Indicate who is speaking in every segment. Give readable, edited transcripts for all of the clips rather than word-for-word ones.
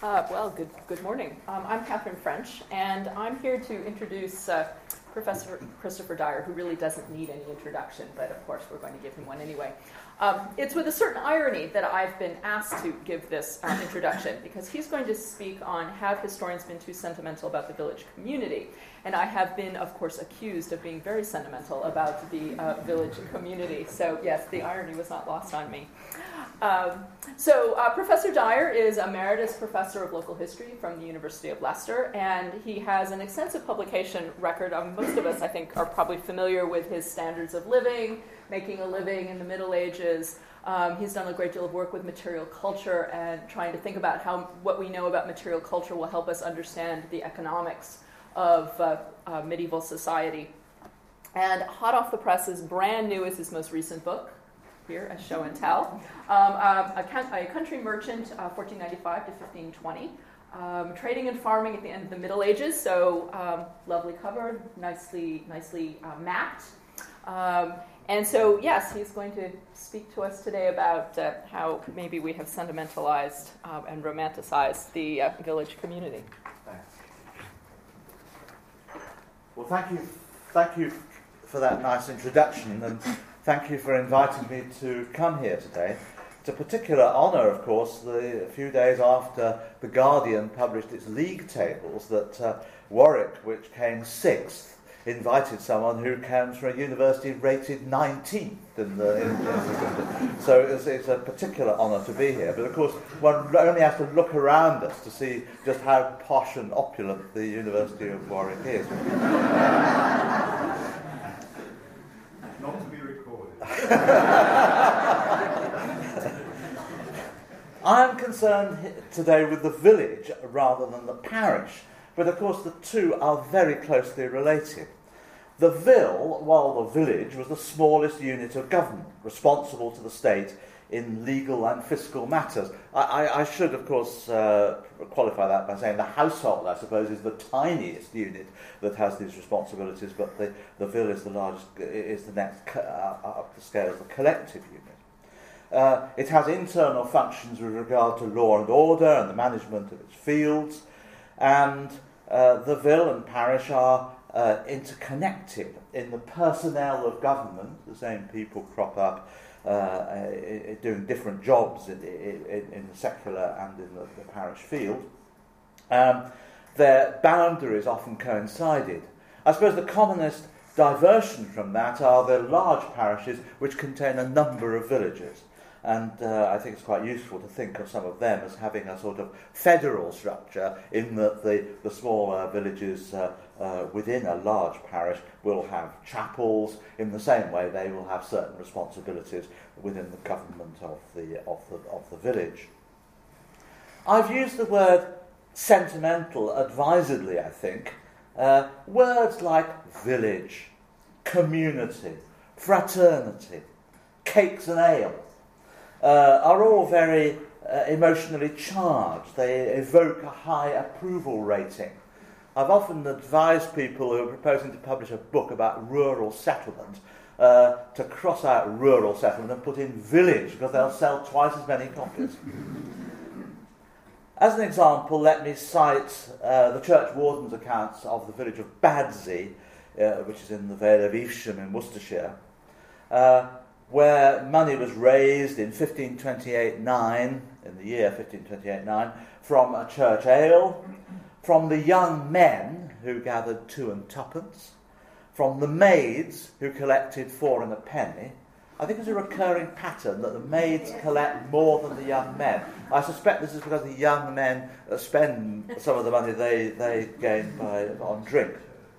Speaker 1: Good morning. I'm Catherine French, and I'm here to introduce Professor Christopher Dyer, who really doesn't need any introduction, but of course we're going to give him one anyway. It's with a certain irony that I've been asked to give this introduction, because he's going to speak on have historians been too sentimental about the village community? And I have been, of course, accused of being very sentimental about the village community. So yes, the irony was not lost on me. Professor Dyer is Emeritus Professor of Local History from the University of Leicester, and he has an extensive publication record. Most of us, I think, are probably familiar with his standards of living, making a living in the Middle Ages. He's done a great deal of work with material culture and trying to think about how what we know about material culture will help us understand the economics of medieval society. And hot off the press is brand new is his most recent book, here as show and tell. A country merchant, 1495 to 1520. Trading and farming at the end of the Middle Ages, so lovely cover, nicely mapped. And so, yes, he's going to speak to us today about how maybe we have sentimentalized and romanticized the village community.
Speaker 2: Thanks. Well, thank you for that nice introduction, and thank you for inviting me to come here today. It's a particular honour, of course, a few days after The Guardian published its league tables that Warwick, which came 6th, invited someone who comes from a university rated 19th in the so it's a particular honour to be here. But of course, one only has to look around us to see just how posh and opulent the University of Warwick is.
Speaker 3: Not to be recorded.
Speaker 2: I'm concerned today with the village rather than the parish, but of course the two are very closely related. The vill, while the village, was the smallest unit of government, responsible to the state in legal and fiscal matters. I should, of course, qualify that by saying the household, I suppose, is the tiniest unit that has these responsibilities, but the vill is the largest, is the next up the scale of the collective unit. It has internal functions with regard to law and order and the management of its fields, and the vill and parish are interconnected in the personnel of government. The same people crop up doing different jobs in the secular and in the parish field. Their boundaries often coincided. I suppose the commonest diversion from that are the large parishes which contain a number of villages. And I think it's quite useful to think of some of them as having a sort of federal structure, in that the smaller villages within a large parish will have chapels. In the same way, they will have certain responsibilities within the government of the village. I've used the word sentimental advisedly, I think. Words like village, community, fraternity, cakes and ale are all very emotionally charged. They evoke a high approval rating. I've often advised people who are proposing to publish a book about rural settlement to cross out rural settlement and put in village, because they'll sell twice as many copies. As an example, let me cite the church warden's accounts of the village of Badsey, which is in the Vale of Evesham in Worcestershire, where money was raised in 1528-9, in the year 1528-9, from a church ale, from the young men who gathered 2 and 2pence, from the maids who collected 4 and a penny. I think it's a recurring pattern that the maids collect more than the young men. I suspect this is because the young men spend some of the money they gain on drink.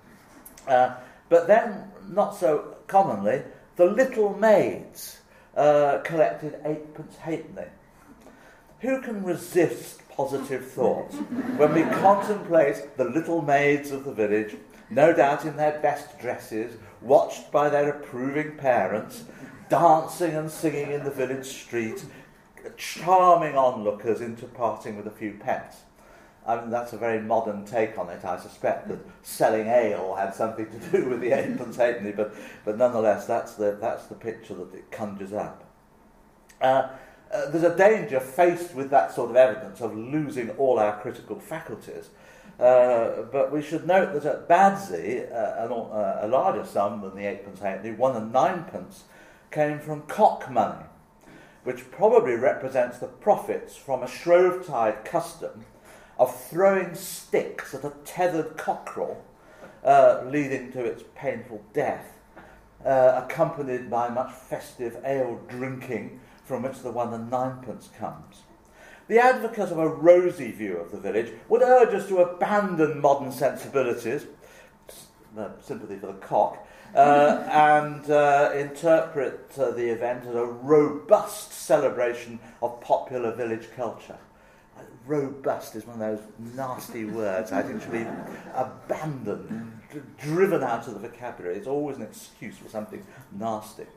Speaker 2: But then, not so commonly, the little maids collected 8pence halfpenny. Who can resist positive thought when we contemplate the little maids of the village, no doubt in their best dresses, watched by their approving parents, dancing and singing in the village street, charming onlookers into parting with a few pence? I mean, that's a very modern take on it. I suspect that selling ale had something to do with the 8pence halfpenny, but nonetheless, that's the picture that it conjures up. there's a danger faced with that sort of evidence of losing all our critical faculties. But we should note that at Badsey, a larger sum than the 8 halfpenny, 1 and 9 came from cock money, which probably represents the profits from a Shrovetide custom of throwing sticks at a tethered cockerel, leading to its painful death, accompanied by much festive ale drinking, from which the 1 and 9 comes. The advocates of a rosy view of the village would urge us to abandon modern sensibilities, sympathy for the cock, and interpret the event as a robust celebration of popular village culture. Robust is one of those nasty words I think should be abandoned, driven out of the vocabulary. It's always an excuse for something nasty.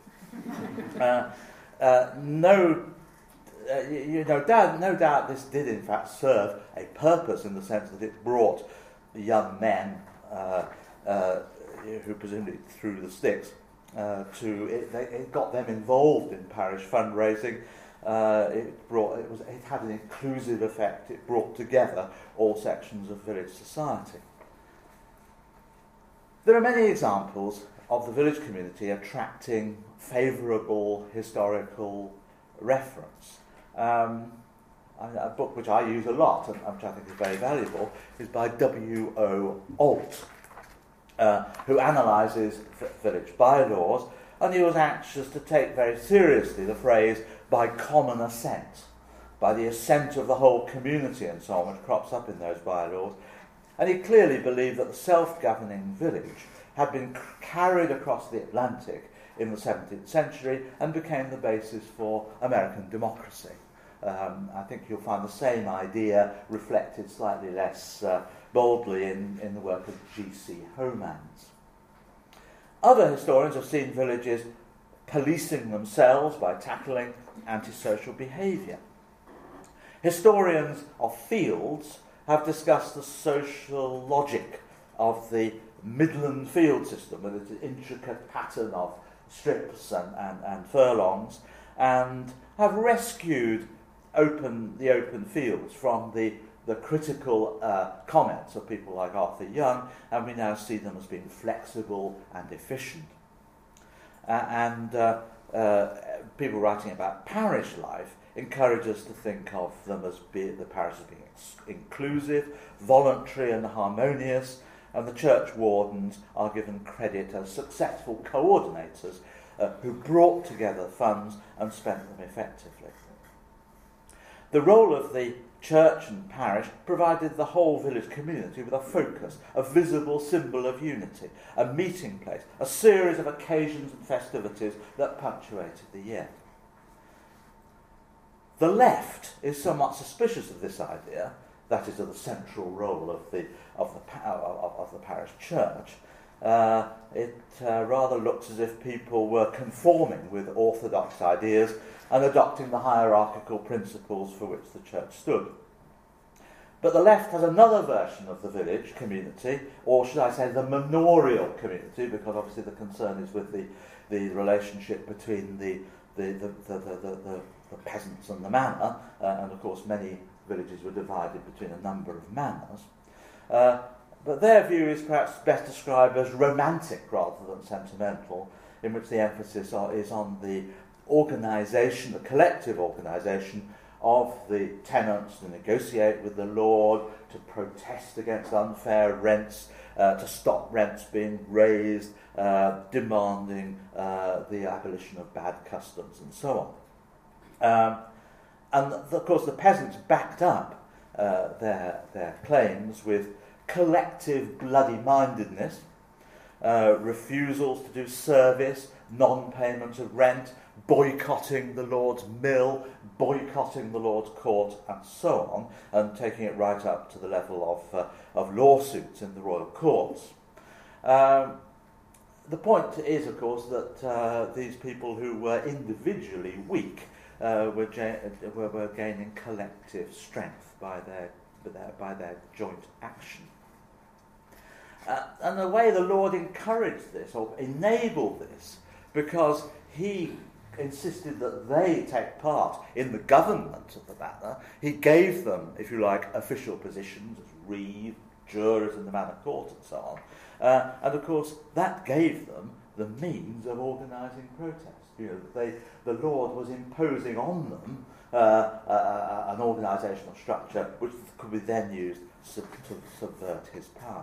Speaker 2: No doubt this did in fact serve a purpose in the sense that it brought the young men who presumably threw the sticks it got them involved in parish fundraising. It had an inclusive effect. It brought together all sections of village society. There are many examples of the village community attracting favourable historical reference. A book which I use a lot, and which I think is very valuable, is by W.O. Alt, who analyses village bylaws, and he was anxious to take very seriously the phrase by common assent, by the assent of the whole community and so on, which crops up in those bylaws. And he clearly believed that the self-governing village had been carried across the Atlantic in the 17th century and became the basis for American democracy. I think you'll find the same idea reflected slightly less boldly in the work of G.C. Homans. Other historians have seen villages policing themselves by tackling antisocial behaviour. Historians of fields have discussed the social logic of the Midland field system, with its intricate pattern of strips and furlongs, and have rescued the open fields from the critical comments of people like Arthur Young, and we now see them as being flexible and efficient. People writing about parish life encourage us to think of them as the parish as being inclusive, voluntary and harmonious, and the church wardens are given credit as successful coordinators who brought together funds and spent them effectively. The role of the church and parish provided the whole village community with a focus, a visible symbol of unity, a meeting place, a series of occasions and festivities that punctuated the year. The left is somewhat suspicious of this idea, that is, of the central role of the parish church. It rather looks as if people were conforming with orthodox ideas and adopting the hierarchical principles for which the church stood. But the left has another version of the village community, or should I say the manorial community, because obviously the concern is with the relationship between the peasants and the manor, and of course many villages were divided between a number of manors. But their view is perhaps best described as romantic rather than sentimental, in which the emphasis is on the organisation, the collective organisation of the tenants to negotiate with the lord, to protest against unfair rents, to stop rents being raised, demanding the abolition of bad customs and so on. And of course the peasants backed up their claims with collective bloody-mindedness, refusals to do service, non-payment of rent, boycotting the Lord's mill, boycotting the Lord's court, and so on, and taking it right up to the level of lawsuits in the royal courts. The point is, of course, that these people who were individually weak were gaining collective strength by their joint action. And the way the Lord encouraged this, or enabled this, because he insisted that they take part in the government of the manor. He gave them, if you like, official positions as reeve, jurors in the manor court and so on. And of course, that gave them the means of organising protest. The Lord was imposing on them an organisational structure which could be then used to subvert his power.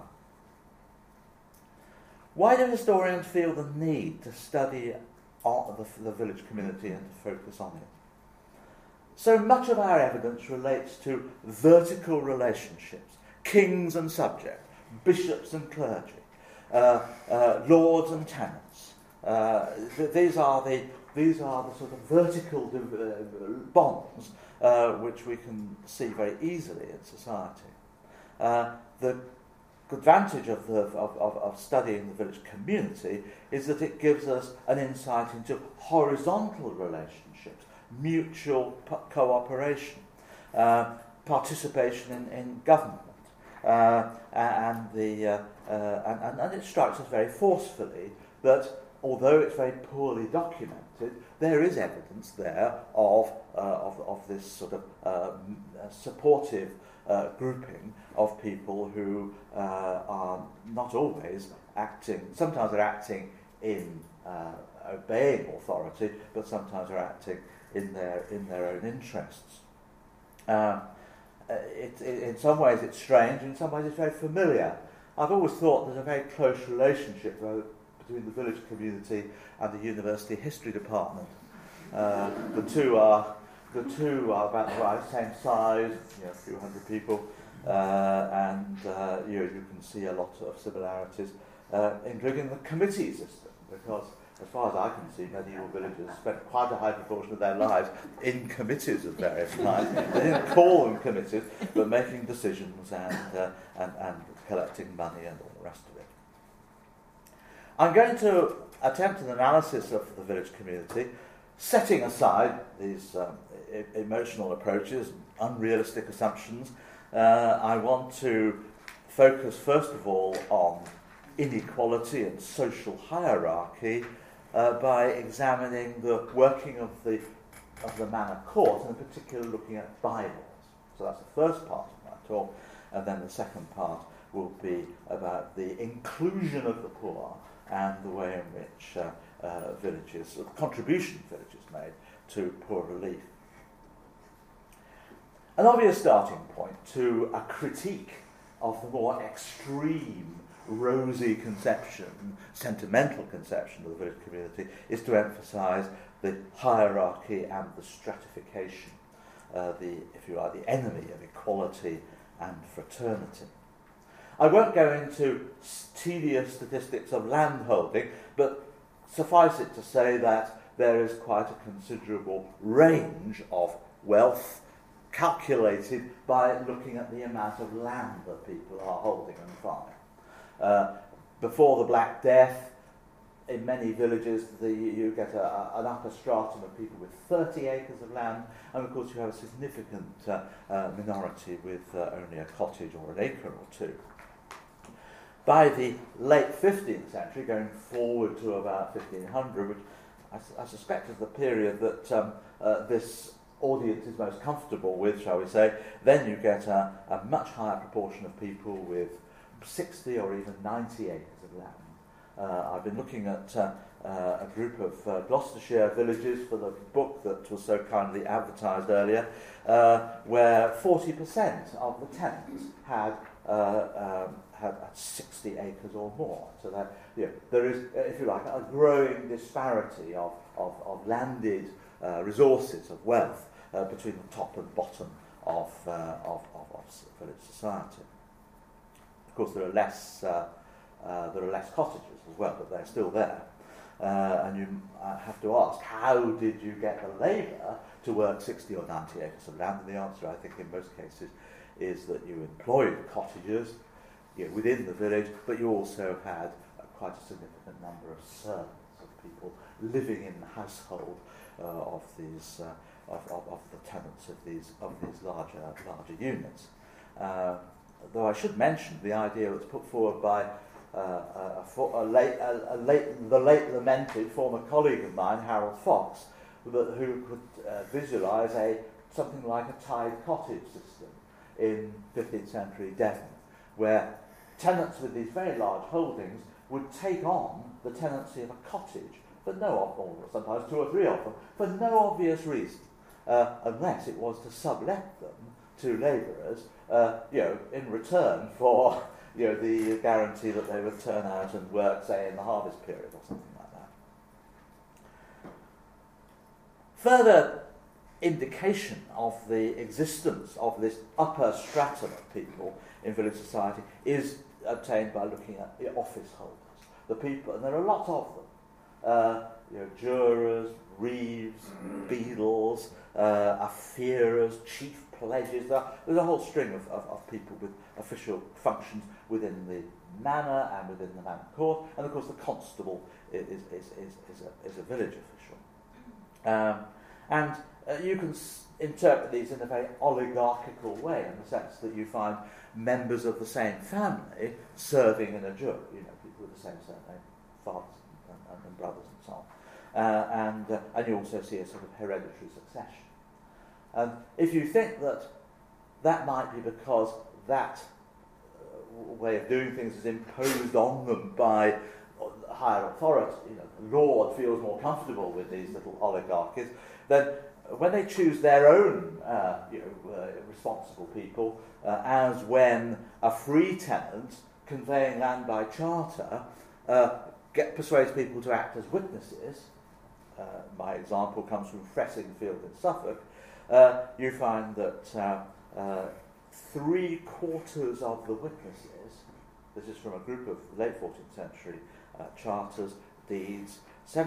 Speaker 2: Why do historians feel the need to study the village community and to focus on it? So much of our evidence relates to vertical relationships, kings and subjects, bishops and clergy, lords and tenants. These are the sort of vertical bonds which we can see very easily in society. The advantage of studying the village community is that it gives us an insight into horizontal relationships, mutual cooperation, participation in government, and it strikes us very forcefully that although it's very poorly documented, there is evidence there of this sort of supportive grouping of people who are not always acting. Sometimes they're acting in obeying authority, but sometimes they're acting in their own interests. In some ways it's strange, in some ways it's very familiar. I've always thought there's a very close relationship between the village community and the university history department. The two are about the right, same size, a few hundred people, and you can see a lot of similarities, including the committee system, because as far as I can see, medieval villagers spent quite a high proportion of their lives in committees of various kinds. They didn't call them committees, but making decisions and collecting money and all the rest of it. I'm going to attempt an analysis of the village community, setting aside these emotional approaches, unrealistic assumptions. I want to focus first of all on inequality and social hierarchy by examining the working of the manor court, and in particular looking at Bibles. So that's the first part of my talk, and then the second part will be about the inclusion of the poor and the way in which the contribution villages made to poor relief. An obvious starting point to a critique of the more extreme rosy conception, sentimental conception of the village community is to emphasise the hierarchy and the stratification, if you are the enemy of equality and fraternity. I won't go into tedious statistics of landholding, but suffice it to say that there is quite a considerable range of wealth calculated by looking at the amount of land that people are holding and farming. Before the Black Death, in many villages, you get an upper stratum of people with 30 acres of land, and of course you have a significant minority with only a cottage or an acre or two. By the late 15th century, going forward to about 1500, which I suspect is the period that this audience is most comfortable with, shall we say, then you get a much higher proportion of people with 60 or even 90 acres of land. I've been looking at a group of Gloucestershire villages for the book that was so kindly advertised earlier, where 40% of the tenants had 60 acres or more. So that there is, if you like, a growing disparity of landed resources of wealth between the top and bottom of village society. Of course, there are less cottages as well, but they're still there. And you have to ask, how did you get the labour to work 60 or 90 acres of land? And the answer, I think, in most cases, is that you employed cottagers within the village, but you also had quite a significant number of servants, of people living in the household of these of the tenants of these larger units. Though I should mention the idea that's put forward by the late lamented former colleague of mine, Harold Fox, who could visualise something like a tied cottage system in 15th century Devon, where tenants with these very large holdings would take on the tenancy of a cottage for or sometimes 2 or 3 of them, for no obvious reason, unless it was to sublet them to labourers, in return for the guarantee that they would turn out and work, say, in the harvest period or something like that. Further indication of the existence of this upper stratum of people in village society is obtained by looking at the office holders, the people, and there are lots of them. Jurors, reeves, beadles, afearers, chief pledges. There's a whole string of people with official functions within the manor and within the manor court, and of course the constable is a village official. You can interpret these in a very oligarchical way, in the sense that you find members of the same family serving in a jury, people with the same surname, fathers and brothers and so on. And you also see a sort of hereditary succession. And if you think that might be because that way of doing things is imposed on them by higher authority, the lord feels more comfortable with these little oligarchies, then when they choose their own responsible people, as when a free tenant conveying land by charter persuades people to act as witnesses, my example comes from Fressingfield in Suffolk, you find that 3/4 of the witnesses, this is from a group of late 14th century charters, deeds,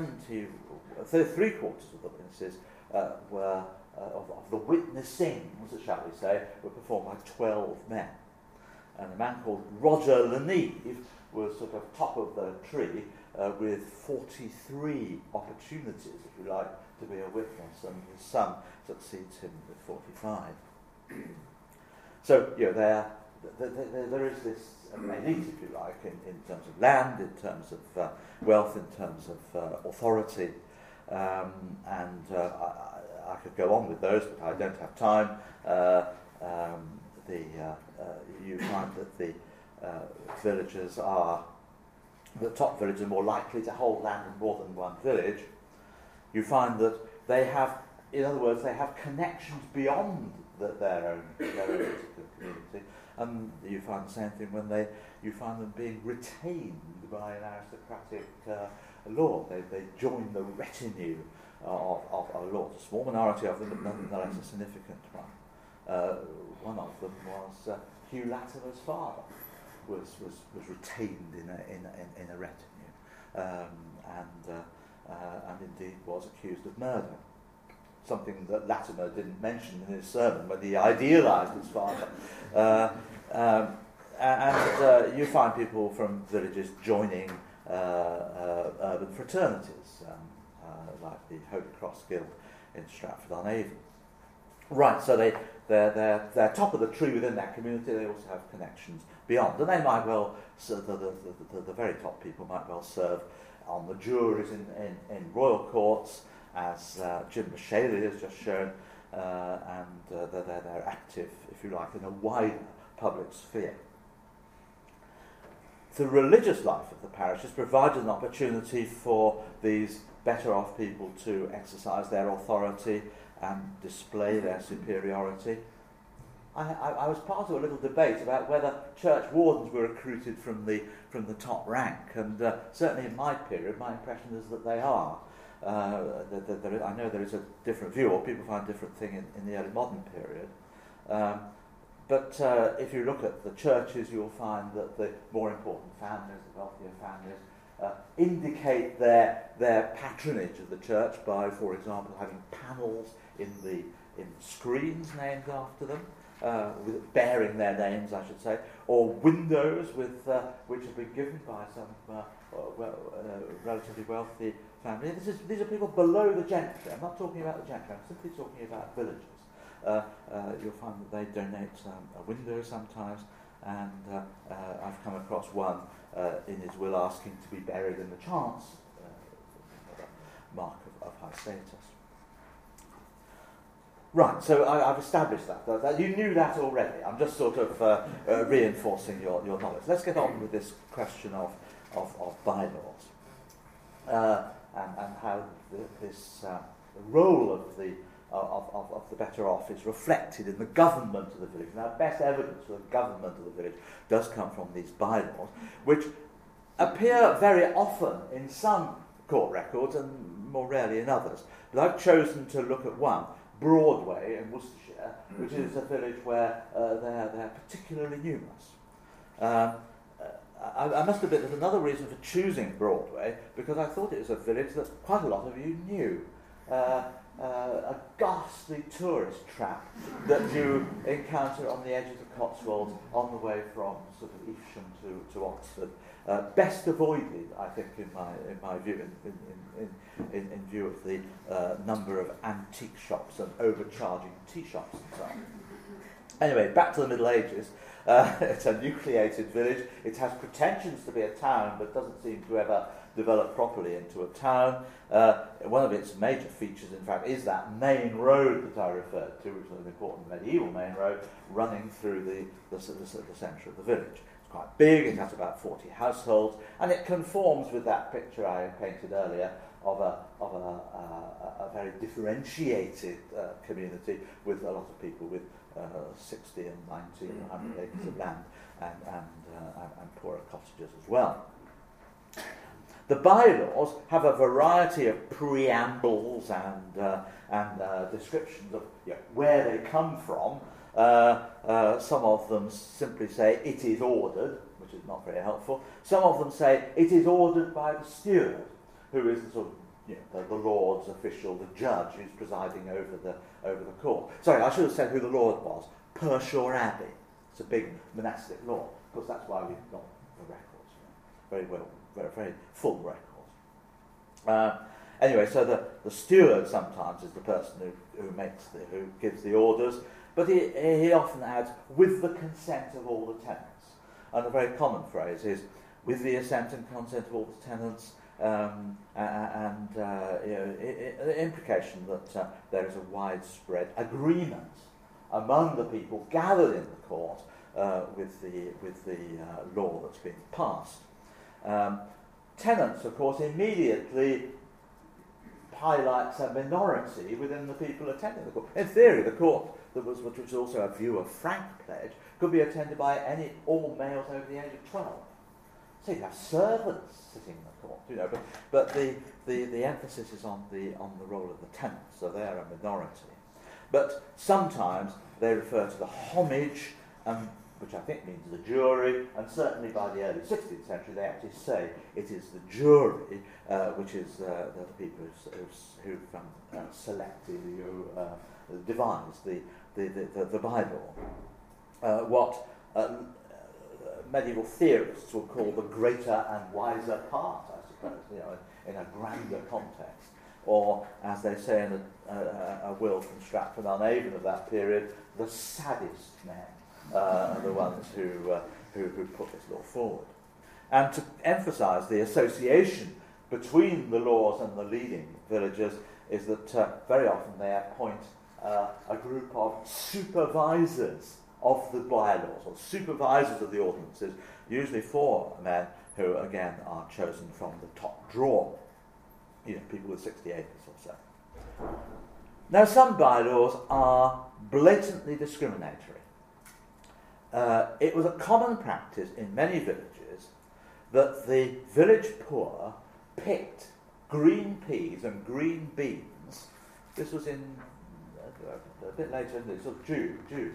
Speaker 2: 3/4 of the witnesses were of the witnessings, shall we say, were performed by 12 men. And a man called Roger Leneve was sort of top of the tree with 43 opportunities, if you like, to be a witness, and his son succeeds him with 45. So, there is this elite, if you like, in terms of land, in terms of wealth, in terms of authority, and I could go on with those, but I don't have time. You find that the top villagers are more likely to hold land in more than one village. You find that they have, in other words, they have connections beyond their own particular community, and you find the same thing when you find them being retained by an aristocratic lord. They join the retinue of a lord. A small minority of them, but nonetheless a significant one. One of them was Hugh Latimer's father, was retained in a retinue, and indeed was accused of murder. Something that Latimer didn't mention in his sermon when he idealised his father. And you find people from villages joining urban fraternities, like the Holy Cross Guild in Stratford-on-Avon. Right, so they're top of the tree within that community. They also have connections beyond, and they might well, the very top people might well serve on the juries in royal courts, as Jim Shaley has just shown, and they're active, if you like, in a wider public sphere. The religious life of the parish has provided an opportunity for these better off people to exercise their authority and display their superiority. I was part of a little debate about whether church wardens were recruited from the top rank, and certainly in my period, my impression is that they are. I know there is a different view, or people find a different thing in the early modern period. But if you look at the churches, you'll find that the more important families, the wealthier families, indicate their patronage of the church by, for example, having panels in screens named after them, bearing their names, I should say, or windows which have been given by some relatively wealthy family. These are people below the gentry. I'm not talking about the gentry. I'm simply talking about villagers. You'll find that they donate a window sometimes, and I've come across one in his will asking to be buried in the chancel, mark of high status. Right, so I've established that. You knew that already. I'm just sort of reinforcing your knowledge. Let's get on with this question of bylaws and how this role of the better off is reflected in the government of the village. Now, best evidence for the government of the village does come from these bylaws, which appear very often in some court records and more rarely in others. But I've chosen to look at one, Broadway in Worcestershire, which is a village where they're particularly numerous. I must admit there's another reason for choosing Broadway, because I thought it was a village that quite a lot of you knew. A ghastly tourist trap that you encounter on the edge of the Cotswolds on the way from sort of Evesham to Oxford. Best avoided, I think, in my view, in view of the number of antique shops and overcharging tea shops and so on. Anyway, back to the Middle Ages. It's a nucleated village. It has pretensions to be a town, but doesn't seem to ever develop properly into a town. One of its major features, in fact, is that main road that I referred to, which is an important medieval main road, running through the centre of the village. It's quite big, it has about 40 households, and it conforms with that picture I painted earlier of a very differentiated community with a lot of people with 60 and 90 and 100 acres of land and poorer cottages as well. The bylaws have a variety of preambles and descriptions of where they come from. Some of them simply say it is ordered, which is not very helpful. Some of them say it is ordered by the steward, who is the sort of the Lord's official, the judge who's presiding over the court. Sorry, I should have said who the Lord was. Pershore Abbey. It's a big monastic lord. Of course, that's why we've got the records. Very well, very full records. Anyway, so the steward sometimes is the person who gives the orders, but he often adds with the consent of all the tenants. And a very common phrase is with the assent and consent of all the tenants. The implication that there is a widespread agreement among the people gathered in the court with the law that's been passed. Tenants, of course, immediately highlights a minority within the people attending the court. In theory, the court, which was also a view of frank pledge, could be attended by all males over the age of 12. So you have servants sitting in the court, but the emphasis is on the role of the tenants, so they are a minority. But sometimes they refer to the homage, which I think means the jury, and certainly by the early 16th century they actually say it is the jury, which is the people who've selected, who devised the Bible. What medieval theorists will call the greater and wiser part, I suppose, in a grander context. Or, as they say in a will from Stratford-on-Avon of that period, the saddest men are the ones who put this law forward. And to emphasise the association between the laws and the leading villagers is that very often they appoint a group of supervisors of the bylaws, or supervisors of the ordinances, usually 4 men who, again, are chosen from the top drawer. People with 60 acres or so. Now, some bylaws are blatantly discriminatory. It was a common practice in many villages that the village poor picked green peas and green beans. This was in a bit later in the sort of June.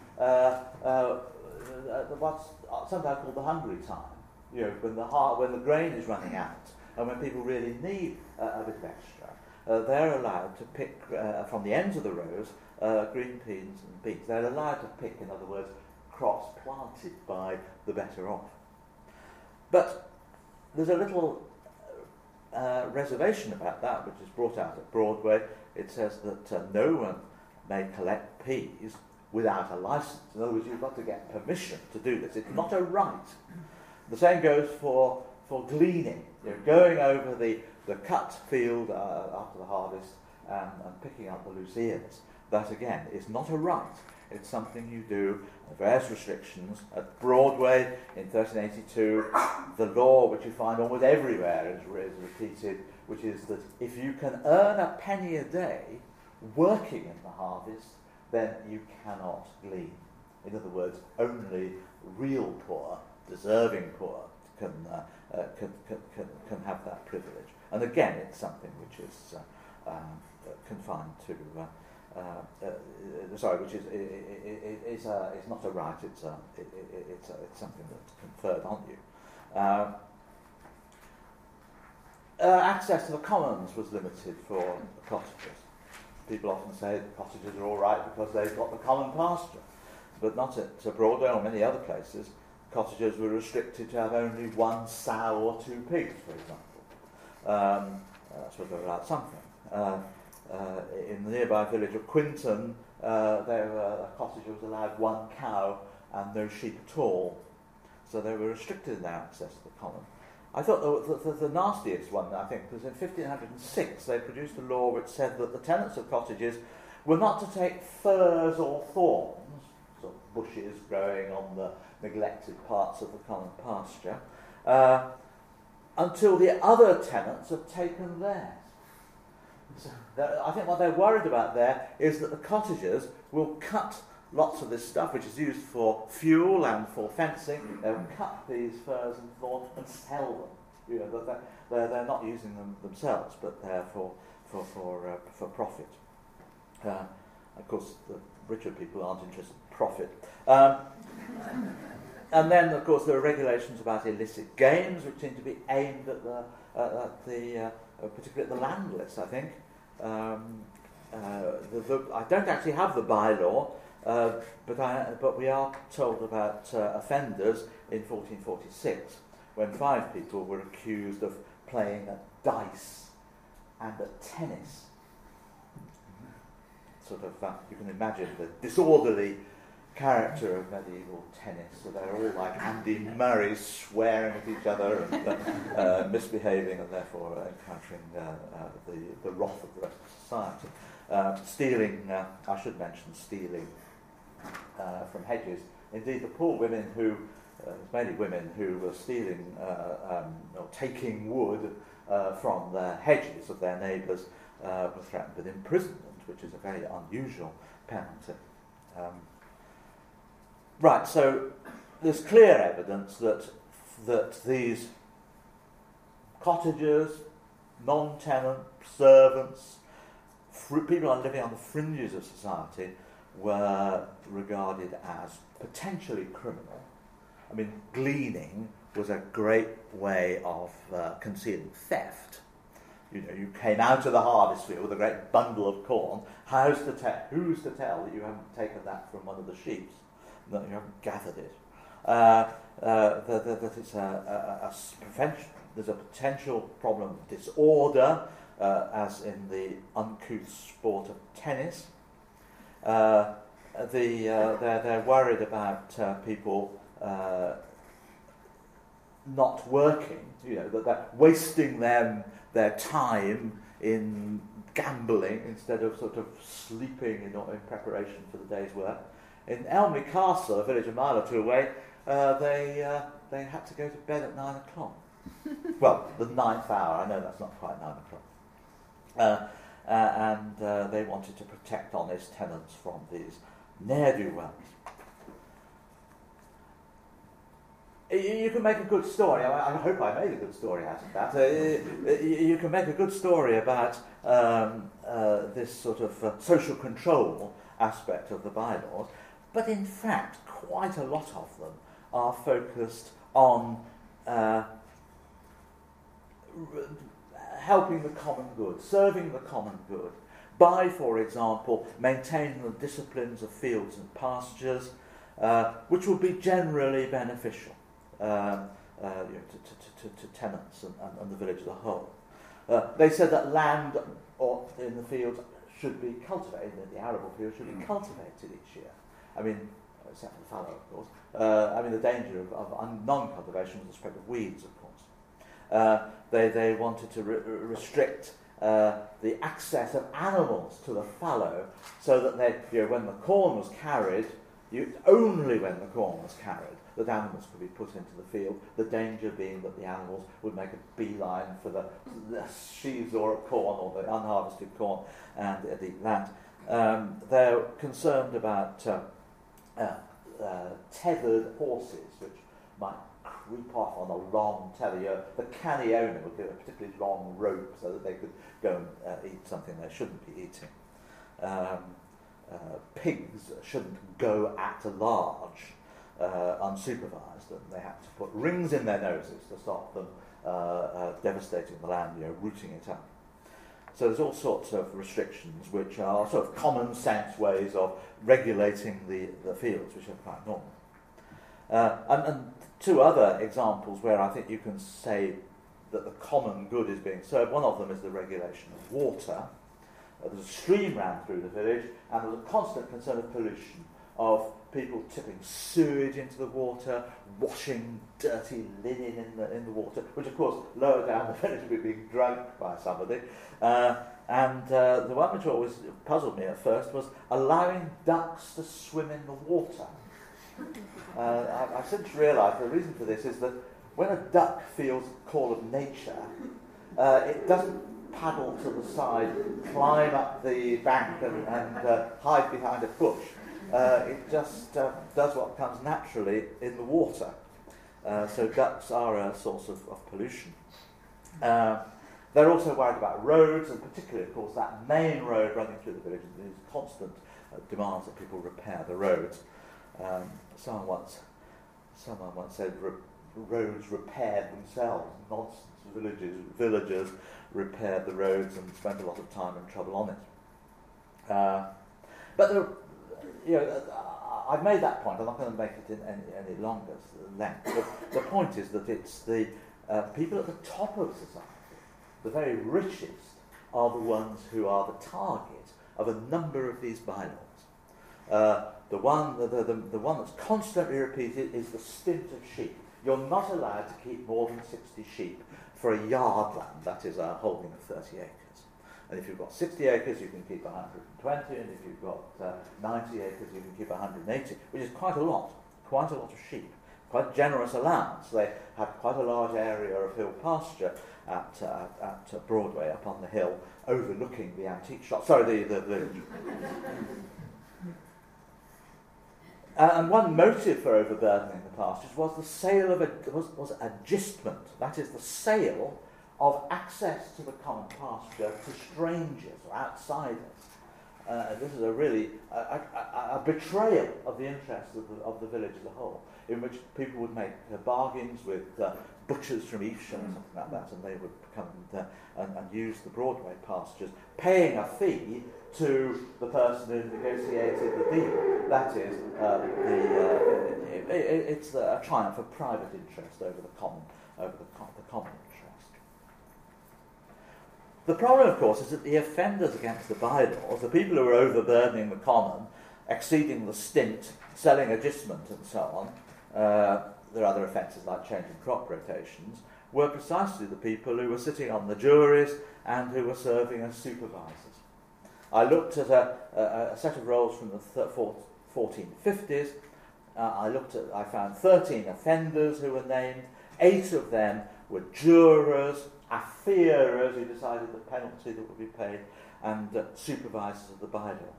Speaker 2: What's sometimes called the hungry time. When the grain is running out. And when people really need a bit of extra, they're allowed to pick from the ends of the rows green peas and beans. They're allowed to pick, in other words, crops planted by the better off. But there's a little reservation about that, which is brought out at Broadway. It says that no one may collect peas without a license. In other words, you've got to get permission to do this. It's not a right. The same goes for gleaning, going over the cut field after the harvest and picking up the loose ears. that again is not a right. It's something you do, various restrictions. At Broadway in 1382, the law which you find almost everywhere is repeated, which is that if you can earn a penny a day working in the harvest, then you cannot glean. In other words, only real poor, deserving poor, can have that privilege. And again, it's something which is confined to. Which is not a right. It's something that's conferred on you. Access to the commons was limited for the cottagers. People often say the cottagers are all right because they've got the common pasture, but not at Broadway or many other places. Cottagers were restricted to have only one sow or two pigs, for example. That's what about something. In the nearby village of Quinton, a cottager was allowed one cow and no sheep at all. So they were restricted in their access to the common. I thought the nastiest one, I think, was in 1506. They produced a law which said that the tenants of cottages were not to take furze or thorns, sort of bushes growing on the neglected parts of the common pasture, until the other tenants have taken theirs. So I think what they're worried about there is that the cottagers will cut lots of this stuff, which is used for fuel and for fencing. They'll cut these furze and thorns and sell them. They're not using them themselves, but they're for profit. Of course, the richer people aren't interested in profit. And then, of course, there are regulations about illicit games, which seem to be aimed at particularly at the landless, I think. I don't actually have the bylaw, but we are told about offenders in 1446, when 5 people were accused of playing at dice and at tennis. Sort of, you can imagine the disorderly character of medieval tennis, so they're all like Andy Murray, swearing at each other and misbehaving, and therefore encountering the wrath of the rest of society. Stealing, I should mention, stealing from hedges. Indeed, the poor women who, mainly women who were stealing or taking wood from the hedges of their neighbours were threatened with imprisonment, which is a very unusual penalty. Right, so there's clear evidence that these cottagers, non-tenant, servants, people living on the fringes of society were regarded as potentially criminal. I mean, gleaning was a great way of concealing theft. You know, you came out of the harvest field with a great bundle of corn. Who's to tell that you haven't taken that from one of the sheep? That you haven't gathered it. That it's there's a potential problem of disorder, as in the uncouth sport of tennis. They're worried about people not working. You know, that they're wasting their time in gambling instead of sort of sleeping in preparation for the day's work. In Elmley Castle, a village a mile or two away, they had to go to bed at 9 o'clock. Well, the 9th hour. I know that's not quite 9 o'clock. And they wanted to protect honest tenants from these ne'er-do-wells. You can make a good story. I hope I made a good story out of that. You can make a good story about this sort of social control aspect of the bylaws. But in fact, quite a lot of them are focused on helping the common good, serving the common good, by, for example, maintaining the disciplines of fields and pastures, which would be generally beneficial to tenants and the village as a whole. They said that land or in the fields should be cultivated, the arable fields should be cultivated each year. I mean, except for the fallow, of course. The danger of non-cultivation was the spread of weeds, of course. They wanted to restrict the access of animals to the fallow, so that they, when the corn was carried, only when the corn was carried, that animals could be put into the field, the danger being that the animals would make a beeline for the sheaves or corn or the unharvested corn and eat that. They're concerned about tethered horses, which might creep off on a long tether. The canny owner would give a particularly long rope so that they could go and eat something they shouldn't be eating. Pigs shouldn't go at large unsupervised, and they have to put rings in their noses to stop them devastating the land, rooting it up. So there's all sorts of restrictions which are sort of common sense ways of regulating the fields, which are quite normal. And two other examples where I think you can say that the common good is being served. One of them is the regulation of water. There's a stream ran through the village, and there was a constant concern of pollution, of people tipping sewage into the water, washing dirty linen in the water, which of course lower down the village would be being drunk by somebody. And the one which always puzzled me at first was allowing ducks to swim in the water. I've since realised the reason for this is that when a duck feels the call of nature, it doesn't paddle to the side, climb up the bank and hide behind a bush. It just does what comes naturally in the water. So ducks are a source of pollution. They're also worried about roads, and particularly, of course, that main road running through the village. There's constant demands that people repair the roads. Someone once said roads repaired themselves. Nonsense. Villagers repaired the roads and spent a lot of time and trouble on it. But I've made that point. I'm not going to make it in any longer length. But the point is that it's the people at the top of society, the very richest, are the ones who are the target of a number of these bylaws. The one that's constantly repeated is the stint of sheep. You're not allowed to keep more than 60 sheep for a yard land, that is a holding of 30 acres. And if you've got 60 acres, you can keep 120, and if you've got 90 acres, you can keep 180, which is quite a lot of sheep, quite generous allowance. They have quite a large area of hill pasture at Broadway, up on the hill, overlooking the antique shop. Sorry, the village. And one motive for overburdening the pastures was the sale of was agistment, that is the sale of access to the common pasture to strangers or outsiders. This is a really a betrayal of the interests of the village as a whole, in which people would make bargains with butchers from Evesham or something like that, and they would come and use the Broadway pastures, paying a fee to the person who negotiated the deal. That is, it's a triumph of private interest over the common interest. The problem, of course, is that the offenders against the bylaws, the people who are overburdening the common, exceeding the stint, selling agistment and so on, there are other offences like changing crop rotations, were precisely the people who were sitting on the juries and who were serving as supervisors. I looked at a set of rolls from the 1450s. I found 13 offenders who were named. 8 of them were jurors, afearers who decided the penalty that would be paid, and supervisors of the bylaw.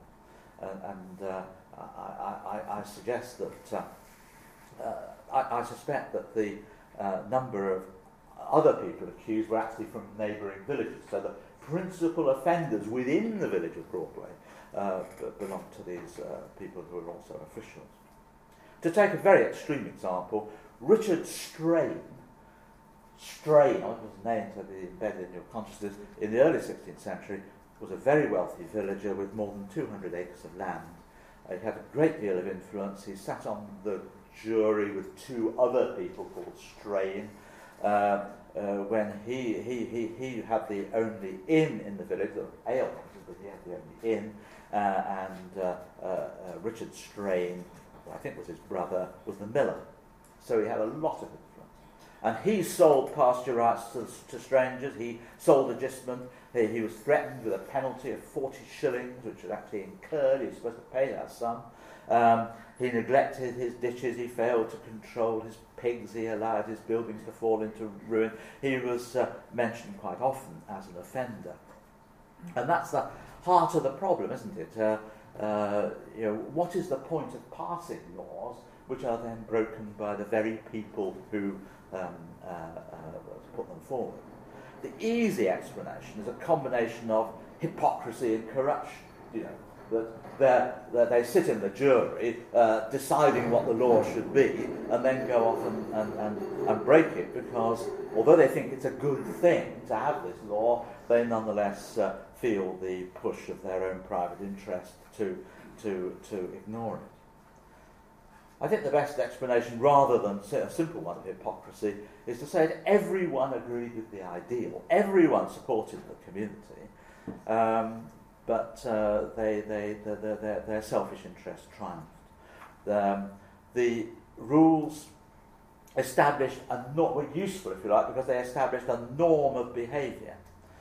Speaker 2: I suggest that I suspect that the number of other people accused were actually from neighbouring villages. So the principal offenders within the village of Broadway belong to these people who are also officials. To take a very extreme example, Richard Strain, I want his name to be embedded in your consciousness, in the early 16th century, was a very wealthy villager with more than 200 acres of land. He had a great deal of influence. He sat on the jury with 2 other people called Strain. When he had the only inn in the village, the ale, but he had the only inn, and Richard Strain, who I think was his brother, was the miller. So he had a lot of influence. And he sold pasture rights to strangers. He sold agistment. He was threatened with a penalty of 40 shillings, which was actually incurred. He was supposed to pay that sum. He neglected his ditches. He failed to control his pigs. He allowed his buildings to fall into ruin. He was mentioned quite often as an offender. And that's the heart of the problem, isn't it? What is the point of passing laws which are then broken by the very people who put them forward? The easy explanation is a combination of hypocrisy and corruption. That they sit in the jury deciding what the law should be, and then go off and break it, because although they think it's a good thing to have this law, they nonetheless feel the push of their own private interest to ignore it. I think the best explanation, rather than a simple one of hypocrisy, is to say that everyone agreed with the ideal, everyone supported the community, but their selfish interest triumphed. The rules established were useful, if you like, because they established a norm of behaviour.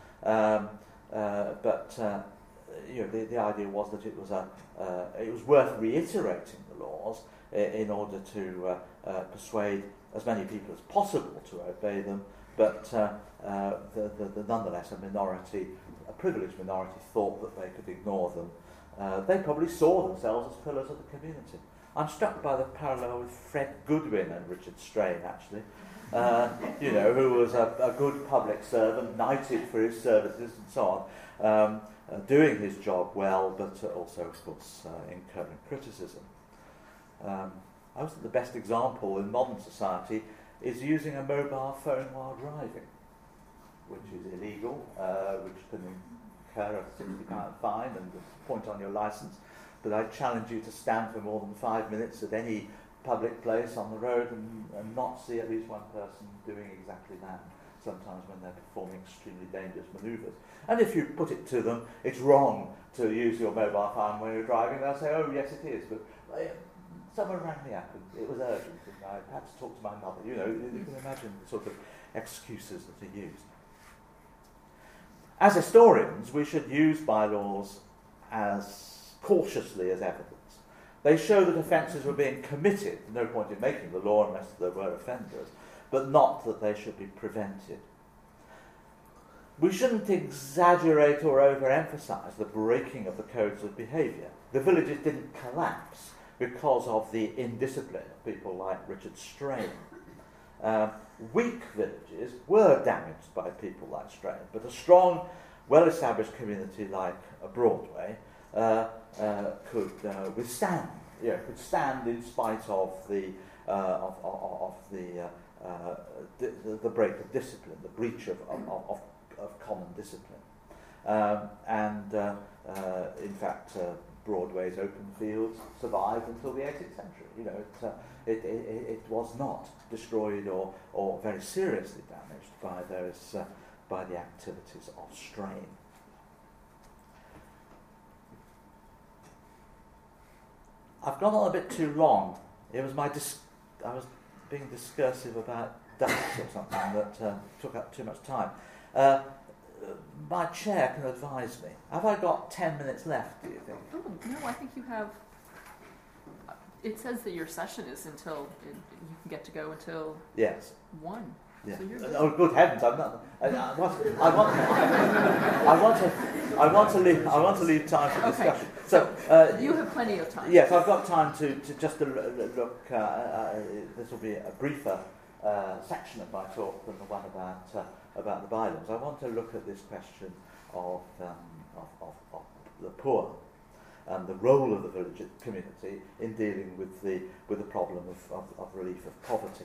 Speaker 2: But the idea was that it was worth reiterating the laws in order to persuade as many people as possible to obey them, but nonetheless a privileged minority thought that they could ignore them. They probably saw themselves as pillars of the community. I'm struck by the parallel with Fred Goodwin and Richard Strain, actually, who was a good public servant, knighted for his services and so on, doing his job well, but also, of course, incurring criticism. I think the best example in modern society is using a mobile phone while driving, which is illegal, which can incur a £60 fine and a point on your licence. But I challenge you to stand for more than 5 minutes at any public place on the road and not see at least one person doing exactly that, sometimes when they're performing extremely dangerous manoeuvres. And if you put it to them, it's wrong to use your mobile phone when you're driving, they'll say, oh, yes, it is. But someone rang me up, and it was urgent, and I had to talk to my mother. You can imagine the sort of excuses that are used. As historians, we should use bylaws as cautiously as evidence. They show that offences were being committed, no point in making the law unless there were offenders, but not that they should be prevented. We shouldn't exaggerate or overemphasise the breaking of the codes of behaviour. The villages didn't collapse because of the indiscipline of people like Richard Strain. Weak villages were damaged by people like Strain, but a strong, well-established community like Broadway could withstand. Could stand in spite of the break of discipline, the breach of common discipline, in fact, Broadway's open fields survived until the 18th century. It was not destroyed or very seriously damaged by the activities of Strain. I've gone on a bit too long. It was I was being discursive about ducks or something that took up too much time. My chair can advise me. Have I got 10 minutes left, do you think?
Speaker 1: Oh, no, I think you have... It says that your session is until... You can get to go until...
Speaker 2: Yes.
Speaker 1: 1.
Speaker 2: Yeah.
Speaker 1: So
Speaker 2: good heavens! I'm not. I want to leave time for discussion.
Speaker 1: Okay.
Speaker 2: So
Speaker 1: you have plenty of time.
Speaker 2: Yes, I've got time to just look. This will be a briefer section of my talk than the one about the bylaws. I want to look at this question of the poor and the role of the village community in dealing with the problem of relief of poverty.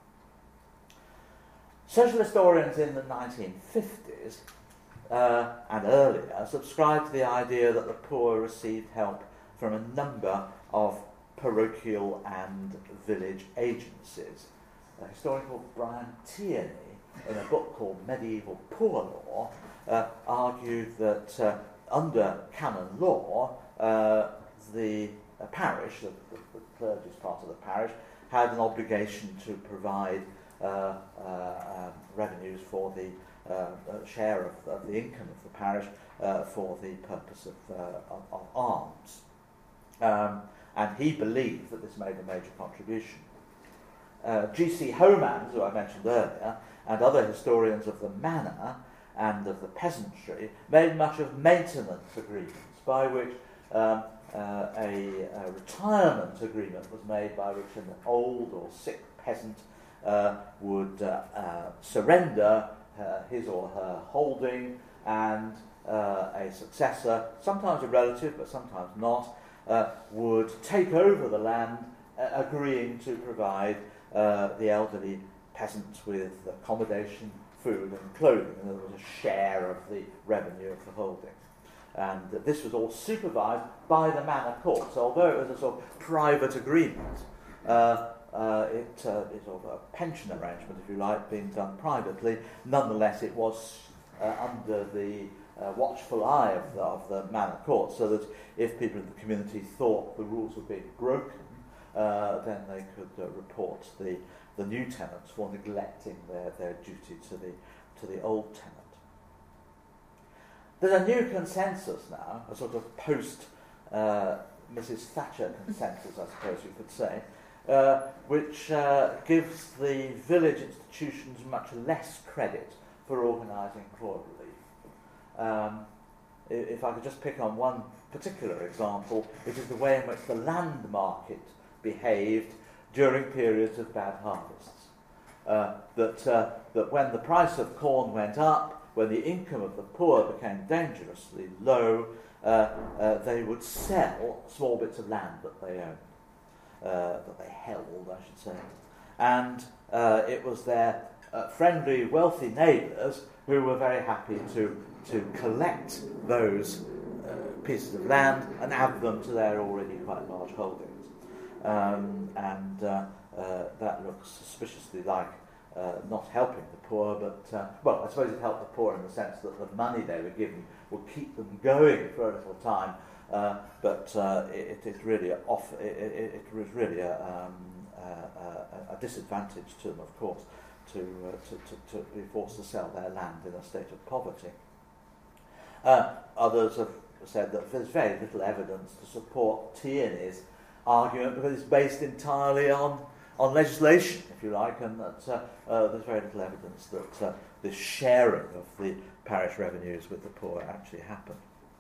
Speaker 2: Social historians in the 1950s and earlier subscribed to the idea that the poor received help from a number of parochial and village agencies. A historian called Brian Tierney, in a book called Medieval Poor Law, argued that under canon law, the parish, the clergy's part of the parish, had an obligation to provide revenues for the share of the income of the parish for the purpose of alms. And he believed that this made a major contribution. G.C. Homans, who I mentioned earlier, and other historians of the manor and of the peasantry made much of maintenance agreements, by which a retirement agreement was made by which an old or sick peasant would surrender his or her holding, and a successor, sometimes a relative but sometimes not, would take over the land, agreeing to provide the elderly peasants with accommodation, food and clothing, and there was a share of the revenue of the holding. And this was all supervised by the manor court. So although it was a sort of private agreement, it's sort of a pension arrangement, if you like, being done privately. Nonetheless, it was under the watchful eye of the manor court, so that if people in the community thought the rules were being broken, then they could report the new tenants for neglecting their duty to the old tenant. There's a new consensus now, a sort of post Mrs. Thatcher consensus, I suppose you could say, which gives the village institutions much less credit for organising poor relief. If I could just pick on one particular example, it is the way in which the land market behaved during periods of bad harvests. That when the price of corn went up, when the income of the poor became dangerously low, they would sell small bits of land that they owned, that they held, I should say. And it was their friendly, wealthy neighbours who were very happy to collect those pieces of land and add them to their already quite large holdings. That looks suspiciously like not helping the poor, but, well, I suppose it helped the poor in the sense that the money they were given would keep them going for a little time, but it was really a disadvantage to them, of course, to be forced to sell their land in a state of poverty. Others have said that there's very little evidence to support Tierney's argument because it's based entirely on legislation, if you like, and that there's very little evidence that this sharing of the parish revenues with the poor actually happened.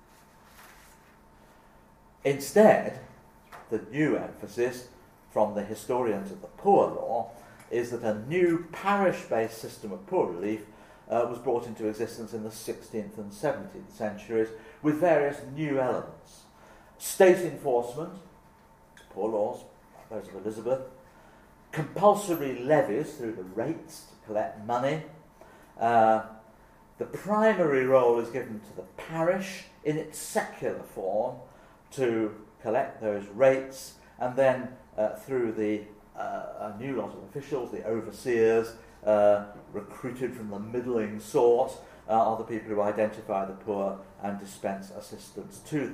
Speaker 2: Instead, the new emphasis from the historians of the Poor Law is that a new parish-based system of poor relief was brought into existence in the 16th and 17th centuries with various new elements. State enforcement, poor laws, like those of Elizabeth, compulsory levies through the rates to collect money. The primary role is given to the parish in its secular form to collect those rates, and then through the new lot of officials, the overseers, recruited from the middling sort, are the people who identify the poor and dispense assistance to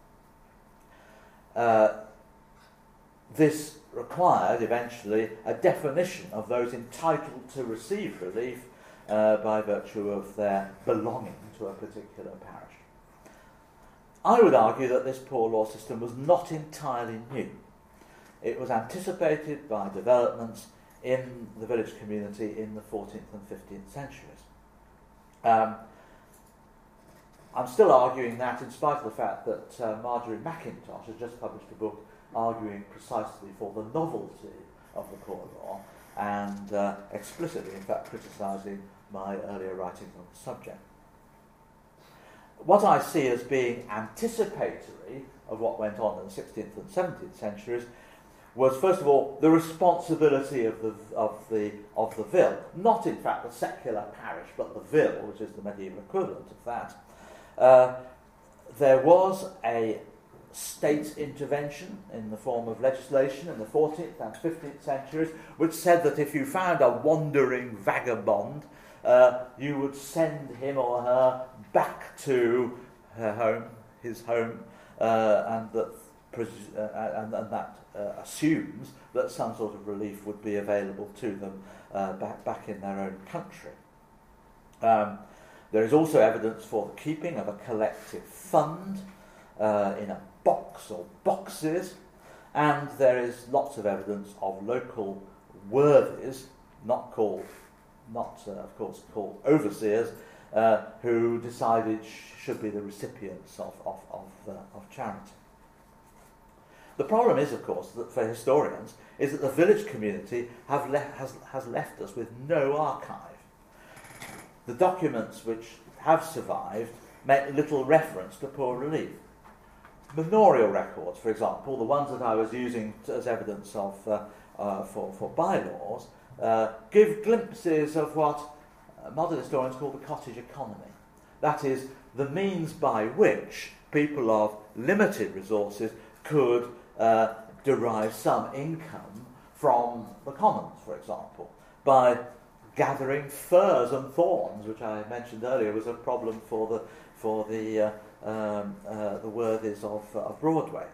Speaker 2: them. This required, eventually, a definition of those entitled to receive relief by virtue of their belonging to a particular parish. I would argue that this poor law system was not entirely new. It was anticipated by developments in the village community in the 14th and 15th centuries. I'm still arguing that in spite of the fact that Marjorie Mackintosh has just published a book arguing precisely for the novelty of the poor law and explicitly, in fact, criticising my earlier writings on the subject. What I see as being anticipatory of what went on in the 16th and 17th centuries was, first of all, the responsibility of the vill, not in fact the secular parish, but the vill, which is the medieval equivalent of that. There was a state intervention in the form of legislation in the 14th and 15th centuries, which said that if you found a wandering vagabond, you would send him or her back to her home, his home, and that assumes that some sort of relief would be available to them back in their own country. There is also evidence for the keeping of a collective fund in a box or boxes, and there is lots of evidence of local worthies, of course called overseers, who decided should be the recipients of charity. The problem is, of course, that for historians, is that the village community has left us with no archive. The documents which have survived make little reference to poor relief. Manorial records, for example, the ones that I was using as evidence of for bylaws, give glimpses of what modern historians call the cottage economy. That is, the means by which people of limited resources could derive some income from the commons, for example, by gathering furze and thorns, which I mentioned earlier was a problem for the worthies of Broadway.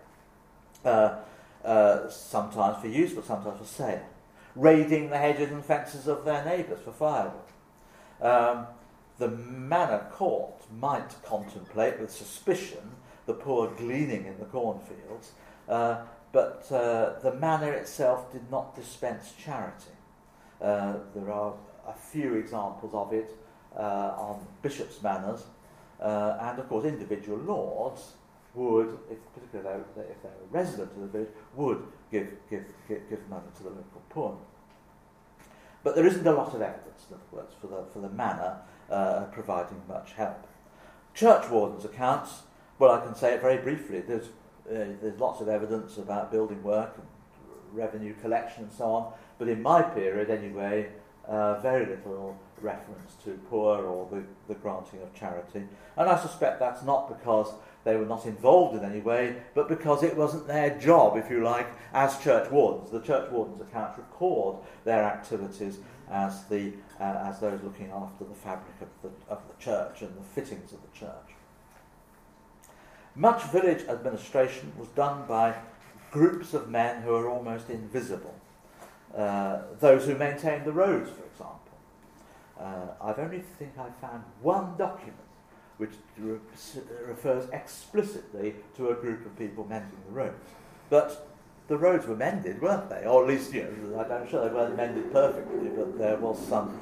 Speaker 2: Sometimes for use, but sometimes for sale. Raiding the hedges and fences of their neighbours for firewood. The manor court might contemplate with suspicion the poor gleaning in the cornfields, but the manor itself did not dispense charity. There are a few examples of it on bishops' manors, and of course individual lords would, particularly if they were resident of the village, would give money to the local poor. But there isn't a lot of evidence, in other words, for the manor providing much help. Churchwardens' accounts, well, I can say it very briefly. There's lots of evidence about building work and revenue collection and so on, but in my period anyway, very little reference to poor or the granting of charity. And I suspect that's not because they were not involved in any way, but because it wasn't their job, if you like, as church wardens. The church wardens' accounts record their activities as those looking after the fabric of the church and the fittings of the church. Much village administration was done by groups of men who are almost invisible. Those who maintained the roads, for example. I found one document which refers explicitly to a group of people mending the roads. But the roads were mended, weren't they? Or at least, I'm sure they weren't mended perfectly, but there was some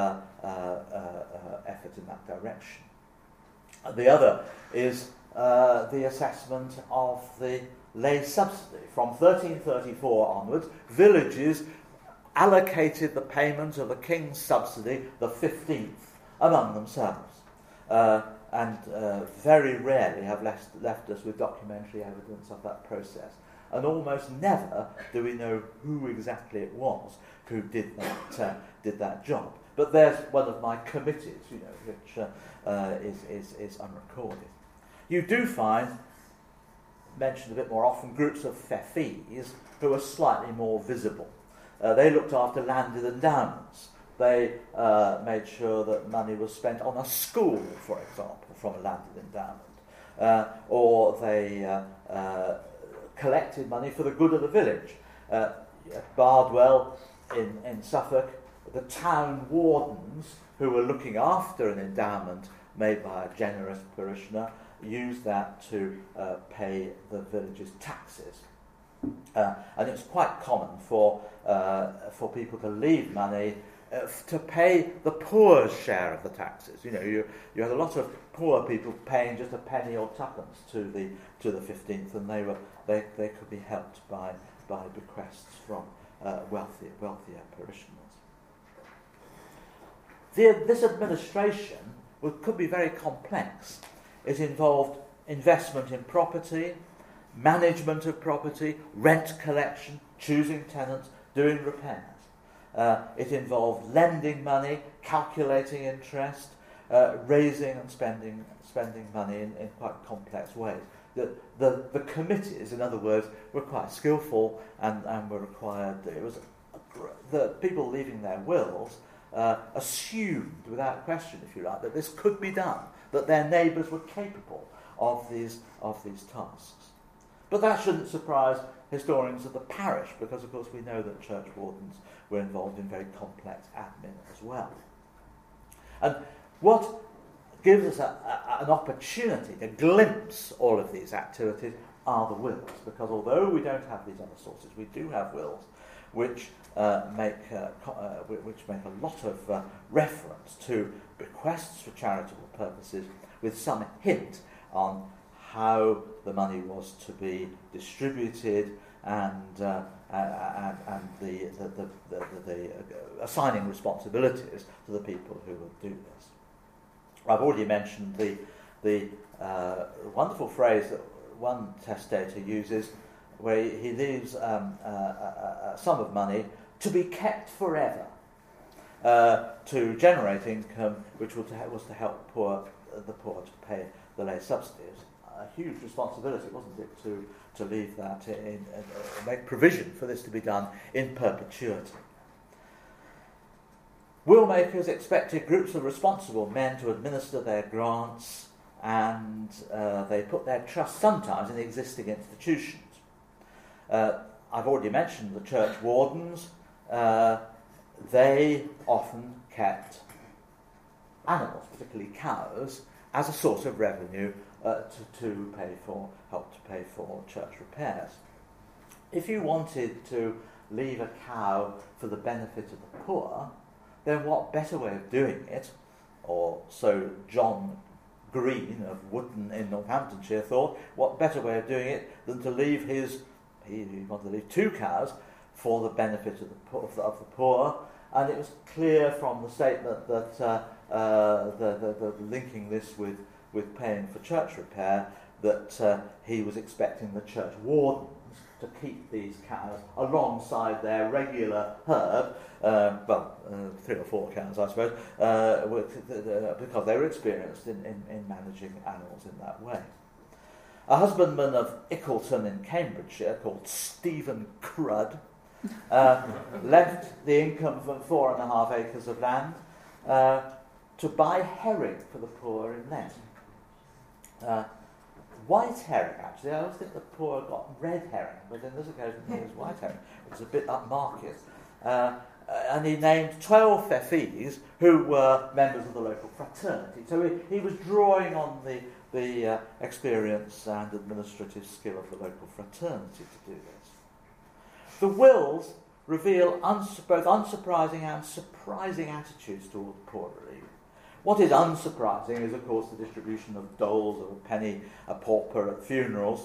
Speaker 2: effort in that direction. The other is the assessment of the lay subsidy. From 1334 onwards, villages allocated the payment of the king's subsidy, the 15th, among themselves. And very rarely have left us with documentary evidence of that process. And almost never do we know who exactly it was who did that job. But there's one of my committees, which is unrecorded. You do find, mentioned a bit more often, groups of fefis who are slightly more visible. They looked after landed endowments. They made sure that money was spent on a school, for example, from a landed endowment. Or they collected money for the good of the village. At Bardwell in Suffolk, the town wardens who were looking after an endowment made by a generous parishioner used that to pay the village's taxes. And it's quite common for people to leave money to pay the poor's share of the taxes. You had a lot of poor people paying just a penny or twopence to the 15th, and they could be helped by bequests from wealthier parishioners. This administration could be very complex. It involved investment in property, management of property, rent collection, choosing tenants, doing repairs. It involved lending money, calculating interest, raising and spending money in quite complex ways. The committees, in other words, were quite skillful and were required. It was the people leaving their wills assumed, without question, if you like, that this could be done, that their neighbours were capable of these tasks. But that shouldn't surprise historians of the parish, because of course we know that church wardens were involved in very complex admin as well. And what gives us an opportunity to glimpse all of these activities are the wills, because although we don't have these other sources, we do have wills which make a lot of reference to bequests for charitable purposes, with some hint on how the money was to be distributed and the assigning responsibilities to the people who will do this. I've already mentioned the wonderful phrase that one testator uses, where he leaves a sum of money to be kept forever, to generate income, which was to help the poor to pay the lay subsidies. A huge responsibility, wasn't it, to leave that in make provision for this to be done in perpetuity. Will makers expected groups of responsible men to administer their grants, and they put their trust sometimes in existing institutions. I've already mentioned the church wardens. They often kept animals, particularly cows, as a source of revenue to help to pay for church repairs. If you wanted to leave a cow for the benefit of the poor, then what better way of doing it, or so John Green of Wootton in Northamptonshire thought, what better way of doing it than to leave he wanted to leave 2 cows for the benefit of the poor, and it was clear from the statement that the linking this with paying for church repair, that he was expecting the church wardens to keep these cows alongside their regular herd, 3 or 4 cows, I suppose, because they were experienced in managing animals in that way. A husbandman of Ickleton in Cambridgeshire, called Stephen Crudd, left the income from 4.5 acres of land to buy herring for the poor in Lent. White herring, actually. I always think the poor got red herring, but in this occasion it was white herring, which is a bit upmarket. And he named 12 fefis who were members of the local fraternity. So he was drawing on the experience and administrative skill of the local fraternity to do this. The wills reveal both unsurprising and surprising attitudes toward the poor relief. What is unsurprising is, of course, the distribution of doles of a penny a pauper at funerals,